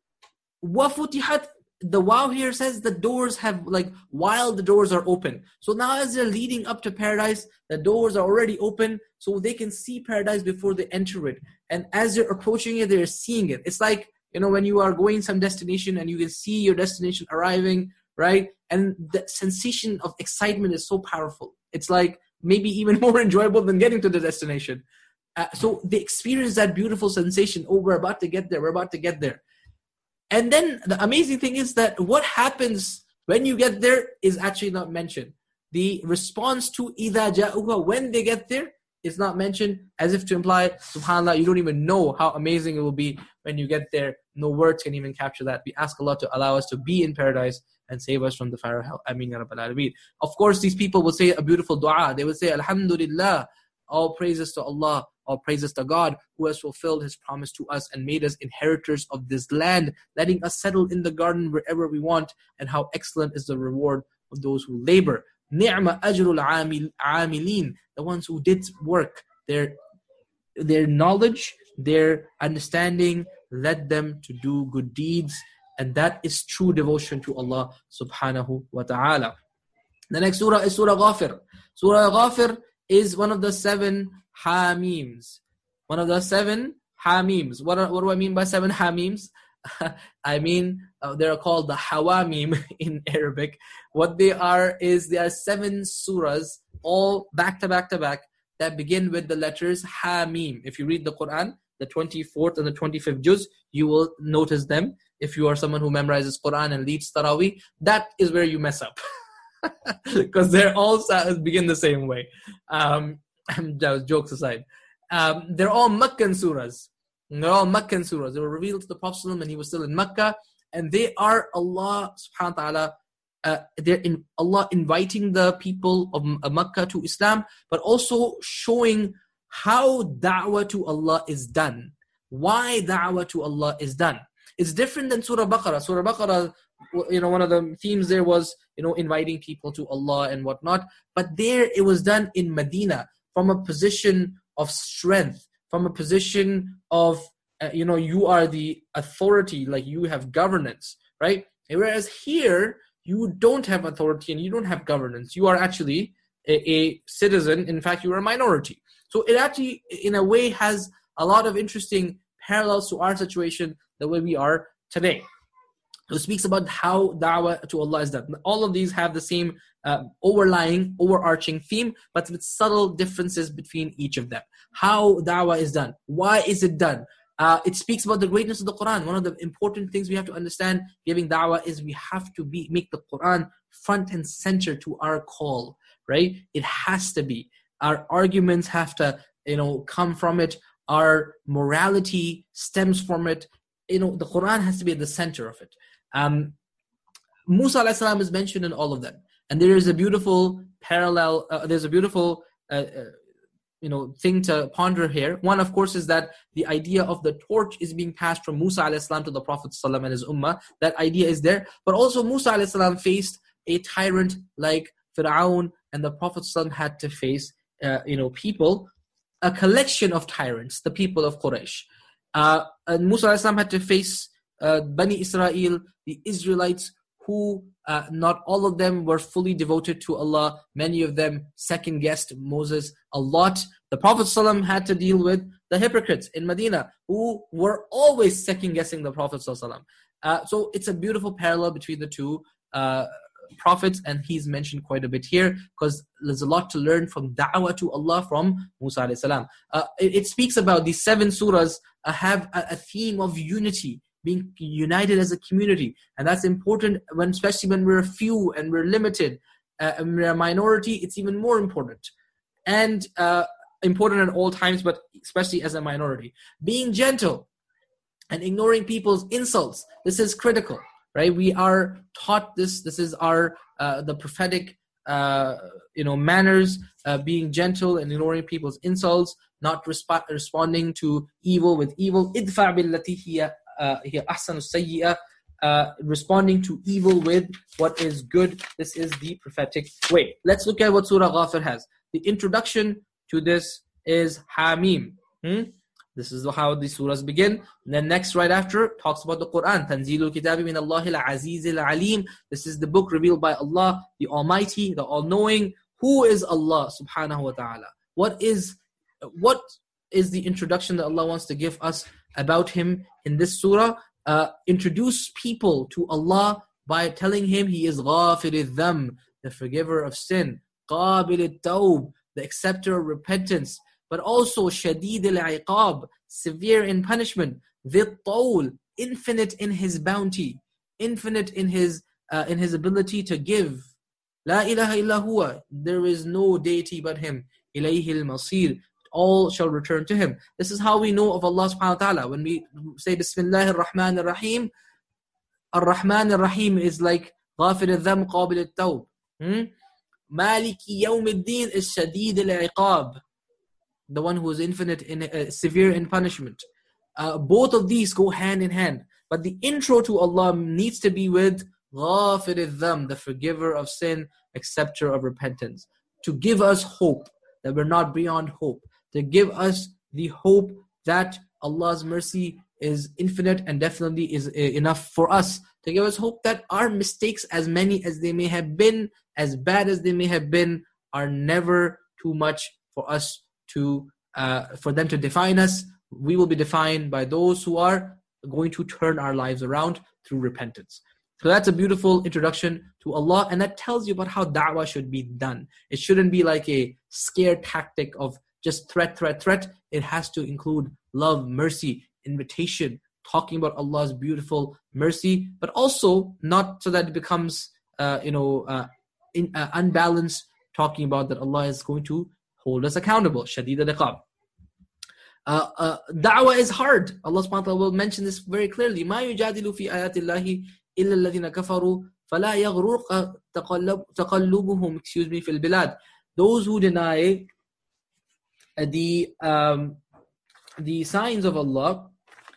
[SPEAKER 2] وَفُتِحَتْ, the wow here says the doors have, while the doors are open. So now as they're leading up to paradise, the doors are already open, so they can see paradise before they enter it. And as they're approaching it, they're seeing it. It's like, when you are going some destination and you can see your destination arriving, right? And the sensation of excitement is so powerful. It's like maybe even more enjoyable than getting to the destination. So they experience that beautiful sensation. Oh, we're about to get there. And then the amazing thing is that what happens when you get there is actually not mentioned. The response to إِذَا جَاءُهَا, when they get there, is not mentioned, as if to imply, subhanAllah, you don't even know how amazing it will be when you get there. No words can even capture that. We ask Allah to allow us to be in paradise and save us from the fire of hell. Ameen ya Rabbal Alameen. Of course, these people will say a beautiful dua. They will say, Alhamdulillah, all praises to Allah. All praises to God, who has fulfilled His promise to us and made us inheritors of this land, letting us settle in the garden wherever we want, and how excellent is the reward of those who labor. Ni'ma ajrul amilin, the ones who did work. Their knowledge, their understanding led them to do good deeds, and that is true devotion to Allah subhanahu wa ta'ala. The next surah is Surah Ghafir. Surah Ghafir is one of the 7 Hameems. One of the 7 Hameems. What do I mean by 7 Hameems? I mean, they're called the Hawameem in Arabic. What they are 7 surahs, all back to back, that begin with the letters Hameem. If you read the Quran, the 24th and the 25th juz, you will notice them. If you are someone who memorizes Quran and leads Taraweeh, that is where you mess up. Because they're all begin the same way. Jokes aside. They're all Meccan surahs. They were revealed to the Prophet when he was still in Mecca, and they are Allah subhanahu wa ta'ala, Allah inviting the people of Makkah to Islam, but also showing how da'wah to Allah is done. Why da'wah to Allah is done. It's different than Surah Baqarah. Surah Baqarah, one of the themes there was, inviting people to Allah and whatnot. But there it was done in Medina from a position of strength, from a position of, you are the authority, like you have governance, right? Whereas here, you don't have authority and you don't have governance. You are actually a citizen. In fact, you are a minority. So it actually, in a way, has a lot of interesting parallels to our situation, the way we are today. So it speaks about how da'wah to Allah is done. All of these have the same overarching theme, but with subtle differences between each of them. How da'wah is done. Why is it done? It speaks about the greatness of the Quran. One of the important things we have to understand giving da'wah is we have to make the Quran front and center to our call, right? It has to be. Our arguments have to, come from it. Our morality stems from it. The Quran has to be at the center of it. Musa alayhi salam is mentioned in all of them. And there is a beautiful parallel, there's a beautiful thing to ponder here. One, of course, is that the idea of the torch is being passed from Musa alayhi salam to the Prophet sallallahu and his ummah. That idea is there. But also Musa alayhi salam faced a tyrant like Fir'aun, and the Prophet sallallahu had to face, people, a collection of tyrants, the people of Quraysh. And Musa alayhi salam had to face Bani Israel, the Israelites, who not all of them were fully devoted to Allah. Many of them second-guessed Moses a lot. The Prophet ﷺ had to deal with the hypocrites in Medina, who were always second-guessing the Prophet ﷺ. So it's a beautiful parallel between the two prophets, and he's mentioned quite a bit here, because there's a lot to learn from da'wah to Allah from Musa alayhi salam. It speaks about these 7 surahs have a theme of unity, being united as a community. And that's important, especially when we're few and we're limited, and we're a minority. It's even more important. And important at all times, but especially as a minority. Being gentle and ignoring people's insults. This is critical, right? We are taught this. This is our the prophetic manners, being gentle and ignoring people's insults, not responding to evil with evil. Idfa billati hiya ahsanu sayyi'ah, responding to evil with what is good. This is the prophetic way. Let's look at what Surah Ghafir has. The introduction to this is Hamim. This is how the surahs begin. And then next, right after, talks about the Quran. Tanzilul kitabi min Allahil azizil alim. This is the book revealed by Allah, the Almighty, the All-Knowing. Who is Allah subhanahu wa ta'ala? What is the introduction that Allah wants to give us about Him in this surah? Introduce people to Allah by telling Him He is Ghafir al-Dhanb, the forgiver of sin, Qabil al-Tawb, the acceptor of repentance, but also Shadid al-Iqab, severe in punishment, Dhit Tawl, infinite in His bounty, infinite in His ability to give. La ilaha illa huwa, there is no deity but Him. Ilayhi al-Masir, all shall return to Him. This is how we know of Allah subhanahu wa ta'ala. When we say Bismillah ar-Rahman ar-Rahim, ar-Rahman ar-Rahim is like Ghafir al-Dhanb, Qabil al-Tawb. Maliki Yawm al-Din is Shadid al-Iqab, the one who is infinite in severe in punishment. Both of these go hand in hand. But the intro to Allah needs to be with Ghafir al-Dhanb, the forgiver of sin, acceptor of repentance, to give us hope that we're not beyond hope, to give us the hope that Allah's mercy is infinite and definitely is enough for us, to give us hope that our mistakes, as many as they may have been, as bad as they may have been, are never too much for us to for them to define us. We will be defined by those who are going to turn our lives around through repentance. So that's a beautiful introduction to Allah, and that tells you about how da'wah should be done. It shouldn't be like a scare tactic of just threat. It has to include love, mercy, invitation, talking about Allah's beautiful mercy, but also not so that it becomes unbalanced, talking about that Allah is going to hold us accountable. Shadid al-Iqab. Da'wah is hard. Allah subhanahu wa ta'ala will mention this very clearly. مَا يُجَادِلُ فِي آيَاتِ اللَّهِ إِلَّا الَّذِينَ كَفَرُوا فَلَا يَغْرُرْكَ تَقَلُّبُهُمْ فِي الْبِلَادِ. Those who deny the signs of Allah,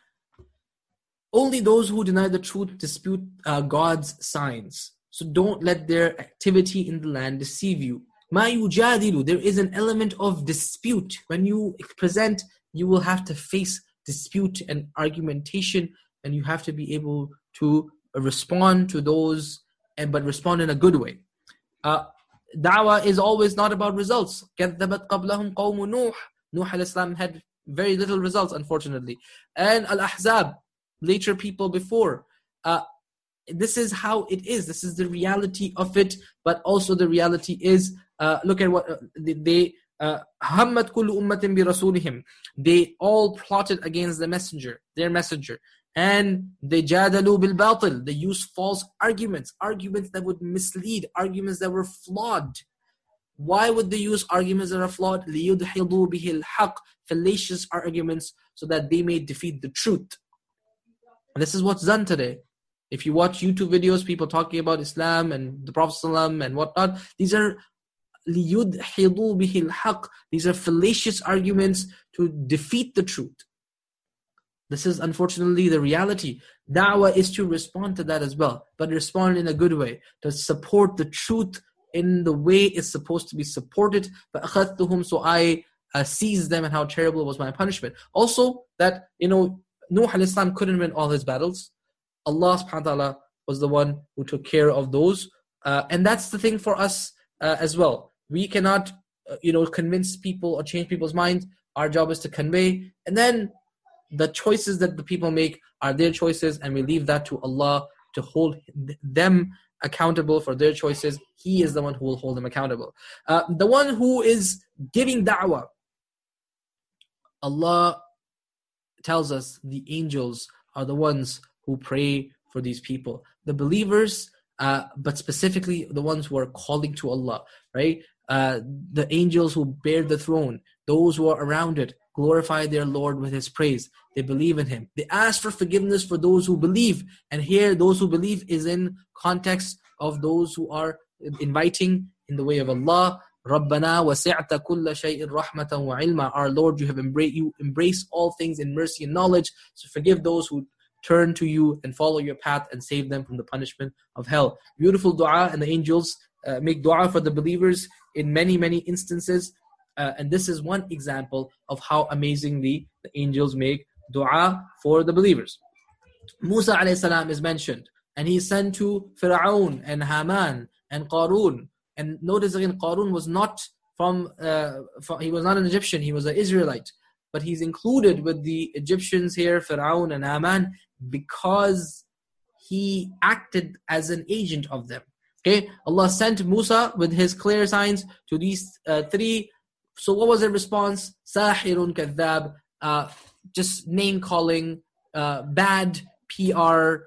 [SPEAKER 2] only those who deny the truth dispute God's signs. So don't let their activity in the land deceive you. مَا يُجَادِلُ, there is an element of dispute. When you present, you will have to face dispute and argumentation, and you have to be able to respond to those, but respond in a good way. Da'wah is always not about results. كَذَّبَتْ قَبْلَهُمْ قَوْمُ نُوحٍ. Nuh al-Islam had very little results, unfortunately. And Al-Ahzab, later people before. This is how it is. This is the reality of it. But also the reality is, look at what they hammat kullu ummatin bi rasulihim. They all plotted against the messenger, their messenger. And they jadalu bil batil. They used false arguments that would mislead, arguments that were flawed. Why would they use arguments that are flawed? لِيُدْحِضُوا بِهِ الْحَقِّ, fallacious arguments, so that they may defeat the truth. And this is what's done today. If you watch YouTube videos, people talking about Islam and the Prophet ﷺ and whatnot, these are لِيُدْحِضُوا بِهِ الْحَقِّ. These are fallacious arguments to defeat the truth. This is unfortunately the reality. Da'wah is to respond to that as well, but respond in a good way, to support the truth in the way it's supposed to be supported. So I seized them, and how terrible was my punishment. Also, that Nuh al-Islam couldn't win all his battles. Allah subhanahu wa ta'ala was the one who took care of those. And that's the thing for us as well. We cannot convince people or change people's minds. Our job is to convey. And then the choices that the people make are their choices, and we leave that to Allah to hold them accountable for their choices. He is the one who will hold them accountable. The one who is giving da'wah, Allah tells us the angels are the ones who pray for these people. The believers, but specifically the ones who are calling to Allah, right? The angels who bear the throne, those who are around it, glorify their Lord with His praise. They believe in Him. They ask for forgiveness for those who believe. And here, those who believe is in context of those who are inviting in the way of Allah. رَبَّنَا وَسِعْتَ كُلَّ شَيْءٍ رَحْمَةً وَعِلْمًا. Our Lord, you embrace all things in mercy and knowledge. So forgive those who turn to you and follow your path, and save them from the punishment of hell. Beautiful dua, and the angels make dua for the believers in many, many instances. And this is one example of how amazingly the angels make dua for the believers. Musa alayhi salam is mentioned, and he is sent to Fir'aun and Haman and Qarun. And notice again, Qarun was not he was not an Egyptian, he was an Israelite. But he's included with the Egyptians here, Fir'aun and Haman, because he acted as an agent of them. Okay, Allah sent Musa with his clear signs to these three. So what was their response? Sahirun kadhab, just name calling, bad PR,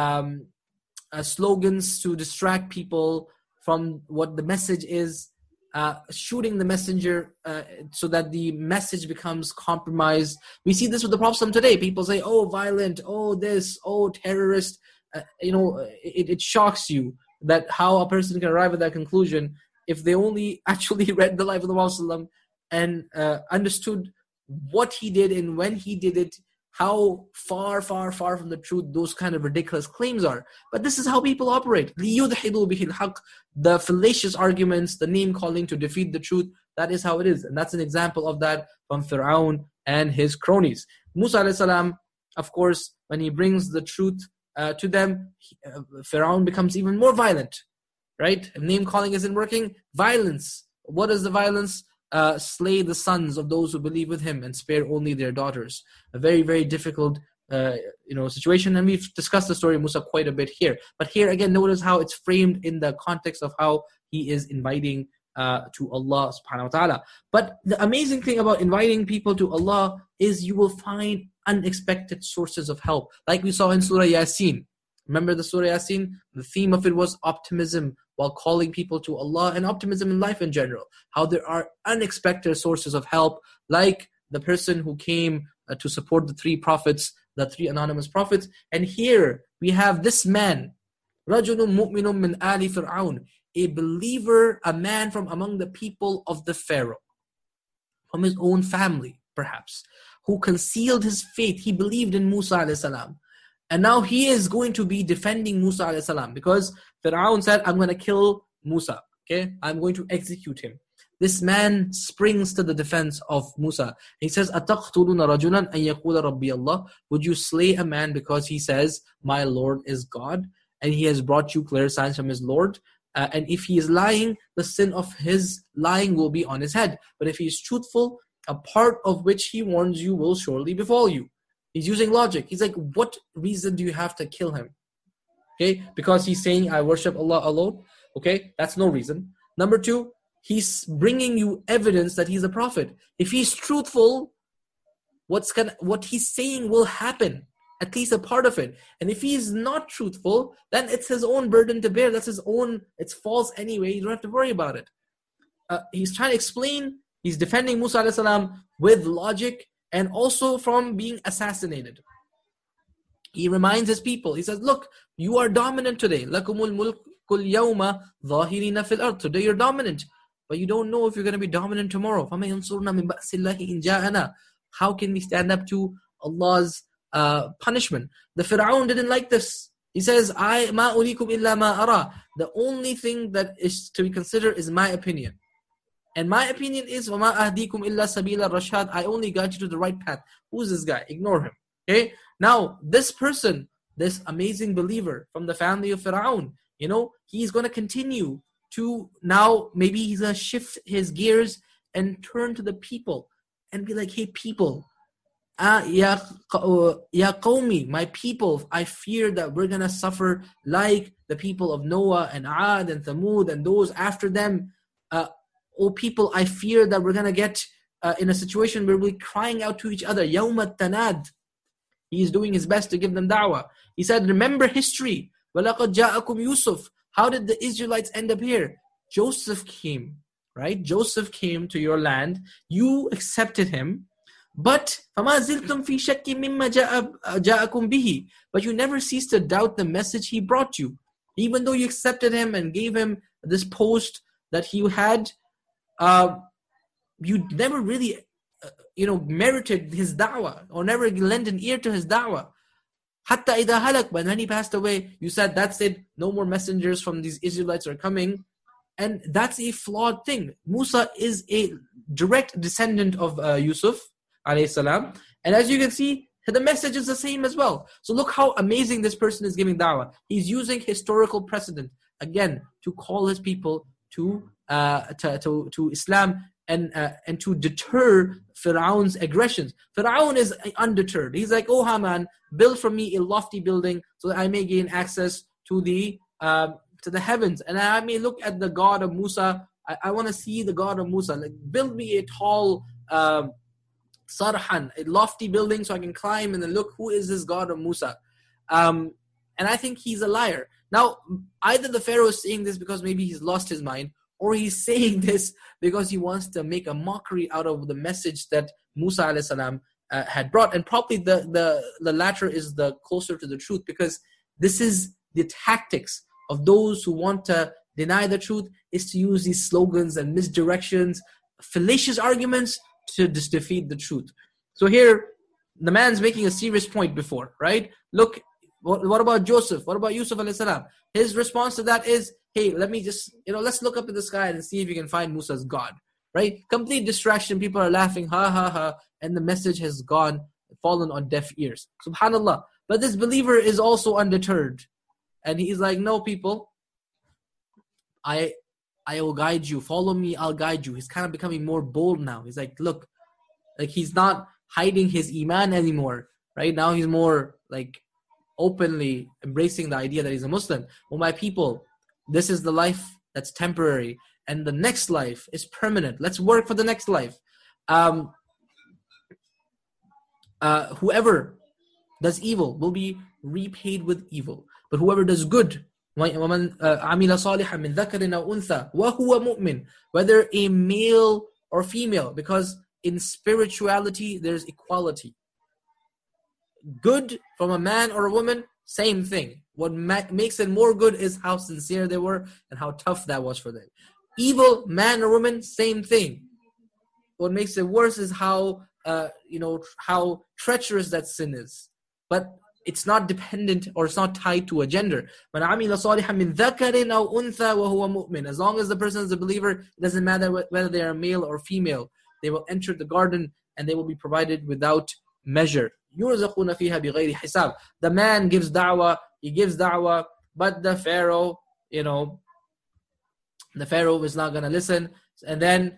[SPEAKER 2] slogans to distract people from what the message is, shooting the messenger so that the message becomes compromised. We see this with the Prophet today. People say, oh, violent, oh, this, oh, terrorist. It shocks you that how a person can arrive at that conclusion if they only actually read the life of the Prophet and understood what he did and when he did it, how far, far, far from the truth those kind of ridiculous claims are. But this is how people operate. لِيُدْحِضُوا بِهِ الْحَقِّ. The fallacious arguments, the name calling to defeat the truth, that is how it is. And that's an example of that from Fir'aun and his cronies. Musa alayhi salam, of course, when he brings the truth to them, Fir'aun becomes even more violent. Right? If name calling isn't working, violence. What is the violence? Slay the sons of those who believe with him and spare only their daughters. A very, very difficult situation, and we've discussed the story of Musa quite a bit here. But here again, notice how it's framed in the context of how he is inviting to Allah subhanahu wa ta'ala. But the amazing thing about inviting people to Allah is you will find unexpected sources of help. Like we saw in Surah Yasin. Remember the Surah Yasin? The theme of it was optimism while calling people to Allah, and optimism in life in general. How there are unexpected sources of help, like the person who came to support the three prophets, the three anonymous prophets. And here we have this man, رَجُلٌ مُؤْمِنٌ مِنْ آلِ فِرْعَوْنَ, a believer, a man from among the people of the Pharaoh, from his own family perhaps, who concealed his faith. He believed in Musa alayhi salam. And now he is going to be defending Musa alayhi salam, because Fir'aun said, I'm going to kill Musa. Okay, I'm going to execute him. This man springs to the defense of Musa. He says, أَتَقْتُلُونَ رَجُلًا أَن يَقُولَ رَبِّيَ اللَّهِ, would you slay a man because he says, my Lord is God, and he has brought you clear signs from his Lord? And if he is lying, the sin of his lying will be on his head. But if he is truthful, a part of which he warns you will surely befall you. He's using logic. He's like, what reason do you have to kill him? Okay, because he's saying, I worship Allah alone. Okay, that's no reason. Number two, he's bringing you evidence that he's a prophet. If he's truthful, what he's saying will happen, at least a part of it. And if he's not truthful, then it's his own burden to bear. That's his own, it's false anyway. You don't have to worry about it. He's trying to explain, he's defending Musa alayhi salam with logic and also from being assassinated. He reminds his people, he says, look, you are dominant today. لَكُمُ الْمُلْكُ الْيَوْمَ ظَاهِرِينَ فِي الْأَرْضِ. Today you're dominant, but you don't know if you're going to be dominant tomorrow. فَمَا يَنْصُرْنَا مِنْ بَأْسِ اللَّهِ إِنْ جَاءَنَا. How can we stand up to Allah's punishment? The Fir'aun didn't like this. He says, I مَا أُرِيكُمْ إِلَّا مَا أَرَى. The only thing that is to be considered is my opinion. And my opinion is, وَمَا أَهْدِيكُمْ إِلَّا سَبِيلَ الرَّشَادِ. I only guide you to the right path. Who's this guy? Ignore him. Okay. Now, this person, this amazing believer from the family of Fir'aun, he's going to continue to, now maybe he's going to shift his gears and turn to the people and be like, hey people, ya qawmi, my people, I fear that we're going to suffer like the people of Noah and Ad and Thamud and those after them. Oh people, I fear that we're going to get in a situation where we're crying out to each other, يَوْمَ التَّنَادِ. He is doing his best to give them da'wah. He said, remember history. وَلَقَدْ جَاءَكُمْ يُوسُف. How did the Israelites end up here? Joseph came, right? Joseph came to your land. You accepted him. But فَمَا زِلْتُمْ فِي شَكٍّ مِمَّا جَاءَكُمْ بِهِ. But you never ceased to doubt the message he brought you. Even though you accepted him and gave him this post that he had, you never really merited his da'wah or never lent an ear to his da'wah. Hatta idha halak, but when he passed away, you said, that's it, no more messengers from these Israelites are coming. And that's a flawed thing. Musa is a direct descendant of Yusuf alayhi salam. And as you can see, the message is the same as well. So look how amazing this person is giving da'wah. He's using historical precedent, again, to call his people to Islam and to deter Fir'aun's aggressions. Fir'aun is undeterred. He's like, oh Haman, build for me a lofty building so that I may gain access to the heavens, and I may look at the God of Musa. I want to see the God of Musa. Like, build me a tall sarhan, a lofty building so I can climb and then look, who is this God of Musa? And I think he's a liar. Now, either the Pharaoh is saying this because maybe he's lost his mind, or he's saying this because he wants to make a mockery out of the message that Musa alayhi salam had brought. And probably the latter is the closer to the truth, because this is the tactics of those who want to deny the truth, is to use these slogans and misdirections, fallacious arguments to just defeat the truth. So here, the man's making a serious point before, right? Look, what about Joseph? What about Yusuf alayhi salam? His response to that is, hey, let me just, let's look up in the sky and see if you can find Musa's God, right? Complete distraction. People are laughing, ha, ha, ha. And the message has fallen on deaf ears. SubhanAllah. But this believer is also undeterred. And he's like, no, people, I will guide you. Follow me, I'll guide you. He's kind of becoming more bold now. He's like, look, like he's not hiding his iman anymore, right? Now he's more like openly embracing the idea that he's a Muslim. Oh, my people, this is the life that's temporary, and the next life is permanent. Let's work for the next life. Whoever does evil will be repaid with evil, but whoever does good, وَمَنْ عَمِلَ صَالِحًا مِنْ ذَكَرٍ أَوْ أُنْثَى وَهُوَ مُؤْمِنٌ, whether a male or female, because in spirituality, there's equality. Good from a man or a woman, same thing. What makes it more good is how sincere they were and how tough that was for them. Evil, man or woman, same thing. What makes it worse is how how treacherous that sin is. But it's not dependent or it's not tied to a gender. As long as the person is a believer, it doesn't matter whether they are male or female. They will enter the garden and they will be provided without measure. The man gives da'wah, he gives da'wah, but the Pharaoh, the Pharaoh is not going to listen. And then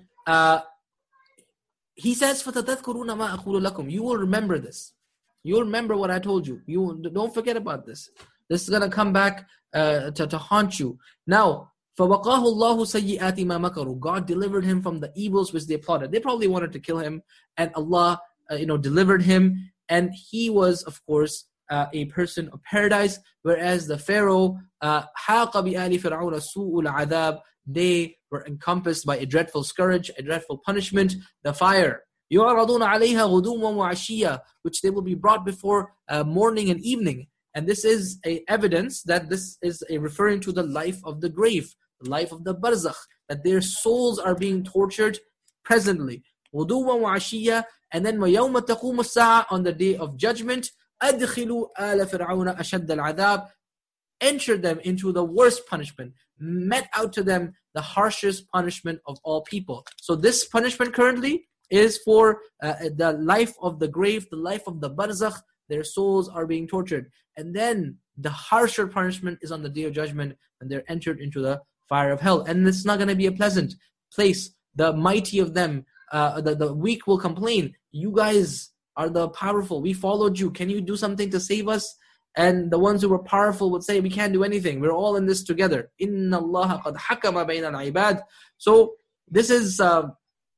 [SPEAKER 2] he says, فَتَتَذْكُرُونَ مَا أَقُولُ لَكُمْ. You will remember this. You'll remember what I told you. You don't forget about this. This is going to come back to haunt you. Now, فَوَقَاهُ اللَّهُ سَيِّئَاتِ مَا مَكَرُوا. God delivered him from the evils which they plotted. They probably wanted to kill him, and Allah delivered him. And he was, of course, a person of paradise, whereas the Pharaoh, حَاقَ بِآلِ فِرْعَوْنَ سُوءُ الْعَذَابِ. They were encompassed by a dreadful scourge, a dreadful punishment, the fire. يُعْرَضُونَ عَلَيْهَا غُدُومًا وَعَشِيًّا, which they will be brought before morning and evening. And this is a evidence that this is referring to the life of the grave, the life of the barzakh, that their souls are being tortured presently. غُدُومًا وَعَشِيًّا. And then وَيَوْمَ تَقُومُ السَّاعَةِ, on the day of judgment, أَدْخِلُوا آلَ فِرْعَوْنَ أَشَدَّ الْعَذَابِ. Enter them into the worst punishment. Met out to them the harshest punishment of all people. So this punishment currently is for the life of the grave, the life of the barzakh. Their souls are being tortured. And then the harsher punishment is on the day of judgment, and they're entered into the fire of hell. And it's not going to be a pleasant place. The mighty of them, the weak will complain. You guys are the powerful. We followed you. Can you do something to save us? And the ones who were powerful would say, we can't do anything. We're all in this together. Inna Allah qad hakama bayna al-ibad. So this is the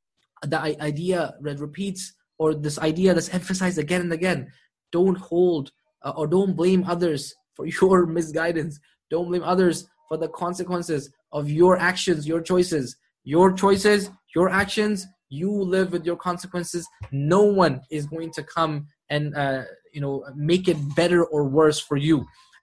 [SPEAKER 2] idea that repeats, or this idea that's emphasized again and again. Don't hold or don't blame others for your misguidance. Don't blame others for the consequences of your actions, your choices. Your choices, your actions, you live with your consequences. No one is going to come and make it better or worse for you.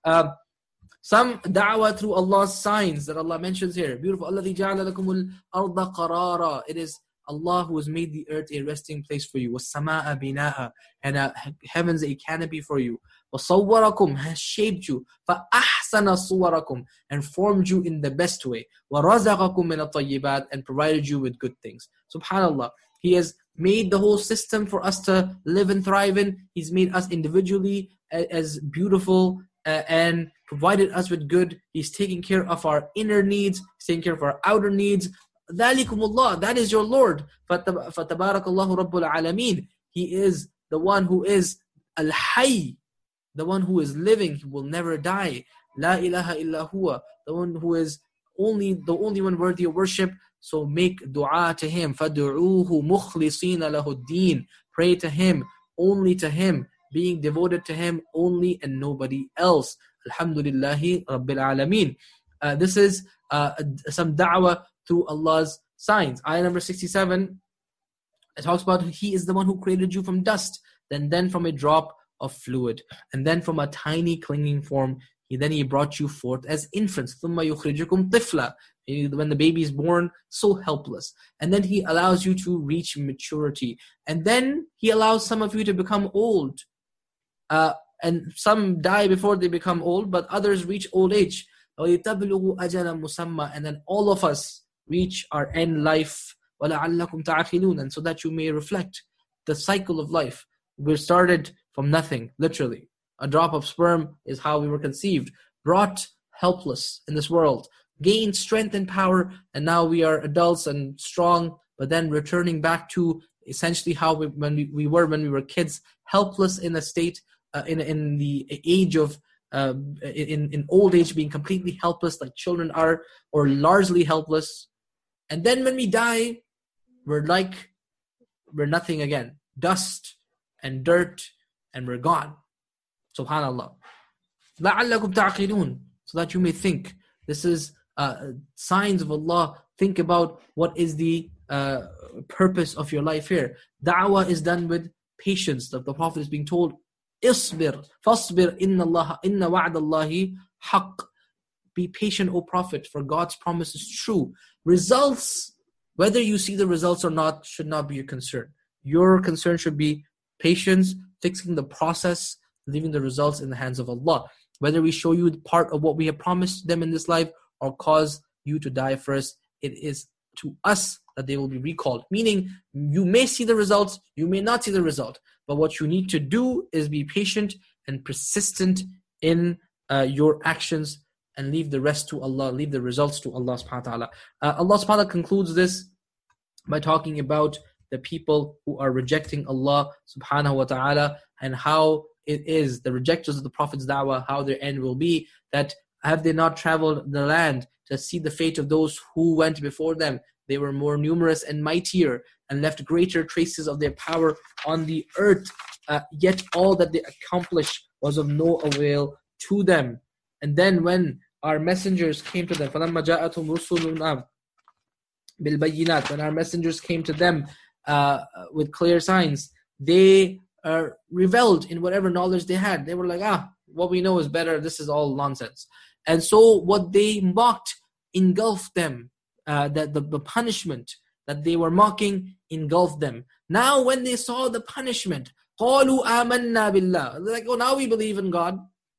[SPEAKER 2] Some da'wah through Allah's signs that Allah mentions here. Beautiful. الَّذِي جَعَلَ لَكُمُ الْأَرْضَ قَرَارًا. It is Allah who has made the earth a resting place for you. وَالسَّمَاءَ بِنَاءً. And heavens a canopy for you. وَصَوَّرَكُمْ. Has shaped you. فَأَحْسَنَ صُوَرَكُمْ. And formed you in the best way. وَرَزَقَكُمْ مِنَ الطَّيِّبَاتِ. And provided you with good things. SubhanAllah. He has made the whole system for us to live and thrive in. He's made us individually as beautiful and provided us with good. He's taking care of our inner needs. He's taking care of our outer needs. ذَلِكُمُ اللَّهُ. That is your Lord. فَتَبَارَكَ اللَّهُ رَبُّ الْعَالَمِينَ. He is the one who is Al-Hayy, the one who is living. He will never die. La ilaha illa huwa. The one who is the only one worthy of worship. So make dua to Him. فَدُعُوهُ مُخْلِصِينَ لَهُ الدِّينَ. Pray to Him, only to Him, being devoted to Him only and nobody else. Alhamdulillahi Rabbil Alameen. This is some da'wah through Allah's signs. Ayah number 67, it talks about He is the one who created you from dust, then from a drop of fluid, and then from a tiny clinging form. He brought you forth as infants. ثُمَّ يُخْرِجُكُمْ طِفْلًا. When the baby is born, so helpless. And then He allows you to reach maturity. And then He allows some of you to become old. And some die before they become old, but others reach old age. وَلِتَبْلُغُوا أَجَلًا مُسَمًّى. And then all of us reach our end life. وَلَعَلَّكُمْ تَعْقِلُونَ. And so that you may reflect the cycle of life. We started from nothing, literally. A drop of sperm is how we were conceived, brought helpless in this world, gained strength and power, and now we are adults and strong, but then returning back to essentially how when we were kids, helpless in a state, in the age of, in old age, being completely helpless like children are, or largely helpless. And then when we die, we're nothing again, dust and dirt, and we're gone. Subhanallah. لَعَلَّكُمْ تَعْقِلُونَ. So that you may think. This is signs of Allah. Think about what is the purpose of your life here. Da'wah is done with patience. The Prophet is being told, Isbir, fasbir, inna wa'dallahi haqq. Be patient, O Prophet, for God's promise is true. Results, whether you see the results or not, should not be your concern. Your concern should be patience, fixing the process, leaving the results in the hands of Allah. Whether we show you part of what we have promised them in this life or cause you to die first, it is to us that they will be recalled. Meaning, you may see the results, you may not see the result. But what you need to do is be patient and persistent in your actions and leave the rest to Allah, leave the results to Allah subhanahu wa ta'ala. Allah subhanahu wa ta'ala concludes this by talking about the people who are rejecting Allah subhanahu wa ta'ala and how it is, the rejectors of the Prophet's da'wah, how their end will be, that have they not traveled the land to see the fate of those who went before them? They were more numerous and mightier and left greater traces of their power on the earth, yet all that they accomplished was of no avail to them. And then when our messengers came to them, فَلَمَّا جَاءَتْهُمْ رُسُلُنَا بِالْبَيِّنَاتِ, when our messengers came to them with clear signs, they reveled in whatever knowledge they had. They were like, what we know is better, this is all nonsense. And so what they mocked engulfed them. The punishment that they were mocking engulfed them. Now when they saw the punishment, قَالُوا آمَنَّا بِاللَّهِ, they're like, now we believe in God.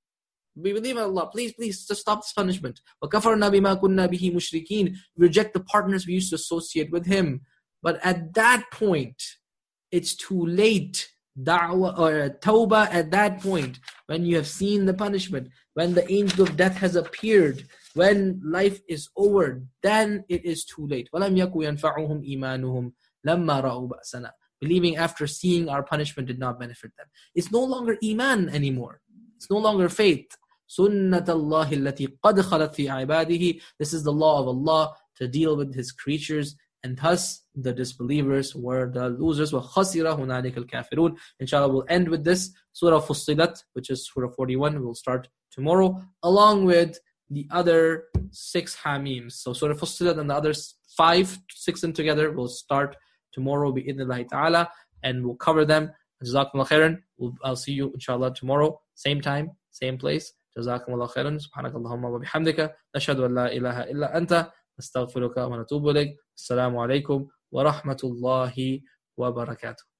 [SPEAKER 2] We believe in Allah. Please, just stop this punishment. وَكَفَرْنَا بِمَا كُنَّا بِهِ مُشْرِكِينَ, reject the partners we used to associate with Him. But at that point, it's too late. Da'wah or tawbah at that point, when you have seen the punishment, when the angel of death has appeared, when life is over, then it is too late. وَلَمْ يَكُ يَنْفَعُهُمْ إِيمَانُهُمْ لَمَّا رَأُوا بَأْسَنَا. Believing after seeing our punishment did not benefit them. It's no longer iman anymore. It's no longer faith. سُنَّةَ اللَّهِ الَّتِي قَدْ خَلَتْ فِي عِبَادِهِ. This is the law of Allah to deal with His creatures, and thus the disbelievers were the losers. وَخَسِرَ هُنَالِكَ الْكَافِرُونَ. Inshallah, we'll end with this Surah Fussilat, which is Surah 41. We'll start tomorrow, along with the other 6 Hameems. So Surah Fussilat and the other 5, 6 them together, we'll start tomorrow bi'idhnillahi ta'ala, and we'll cover them. Jazakumullah khairan. I'll see you inshallah tomorrow, same time, same place. Jazakumullah khairan. Subhanakallahumma wa bihamdika. Nashhadu an la ilaha illa anta. Nastaghfiruka wa natubu ilayk. Assalamu alaikum wa rahmatullahi wa barakatuh.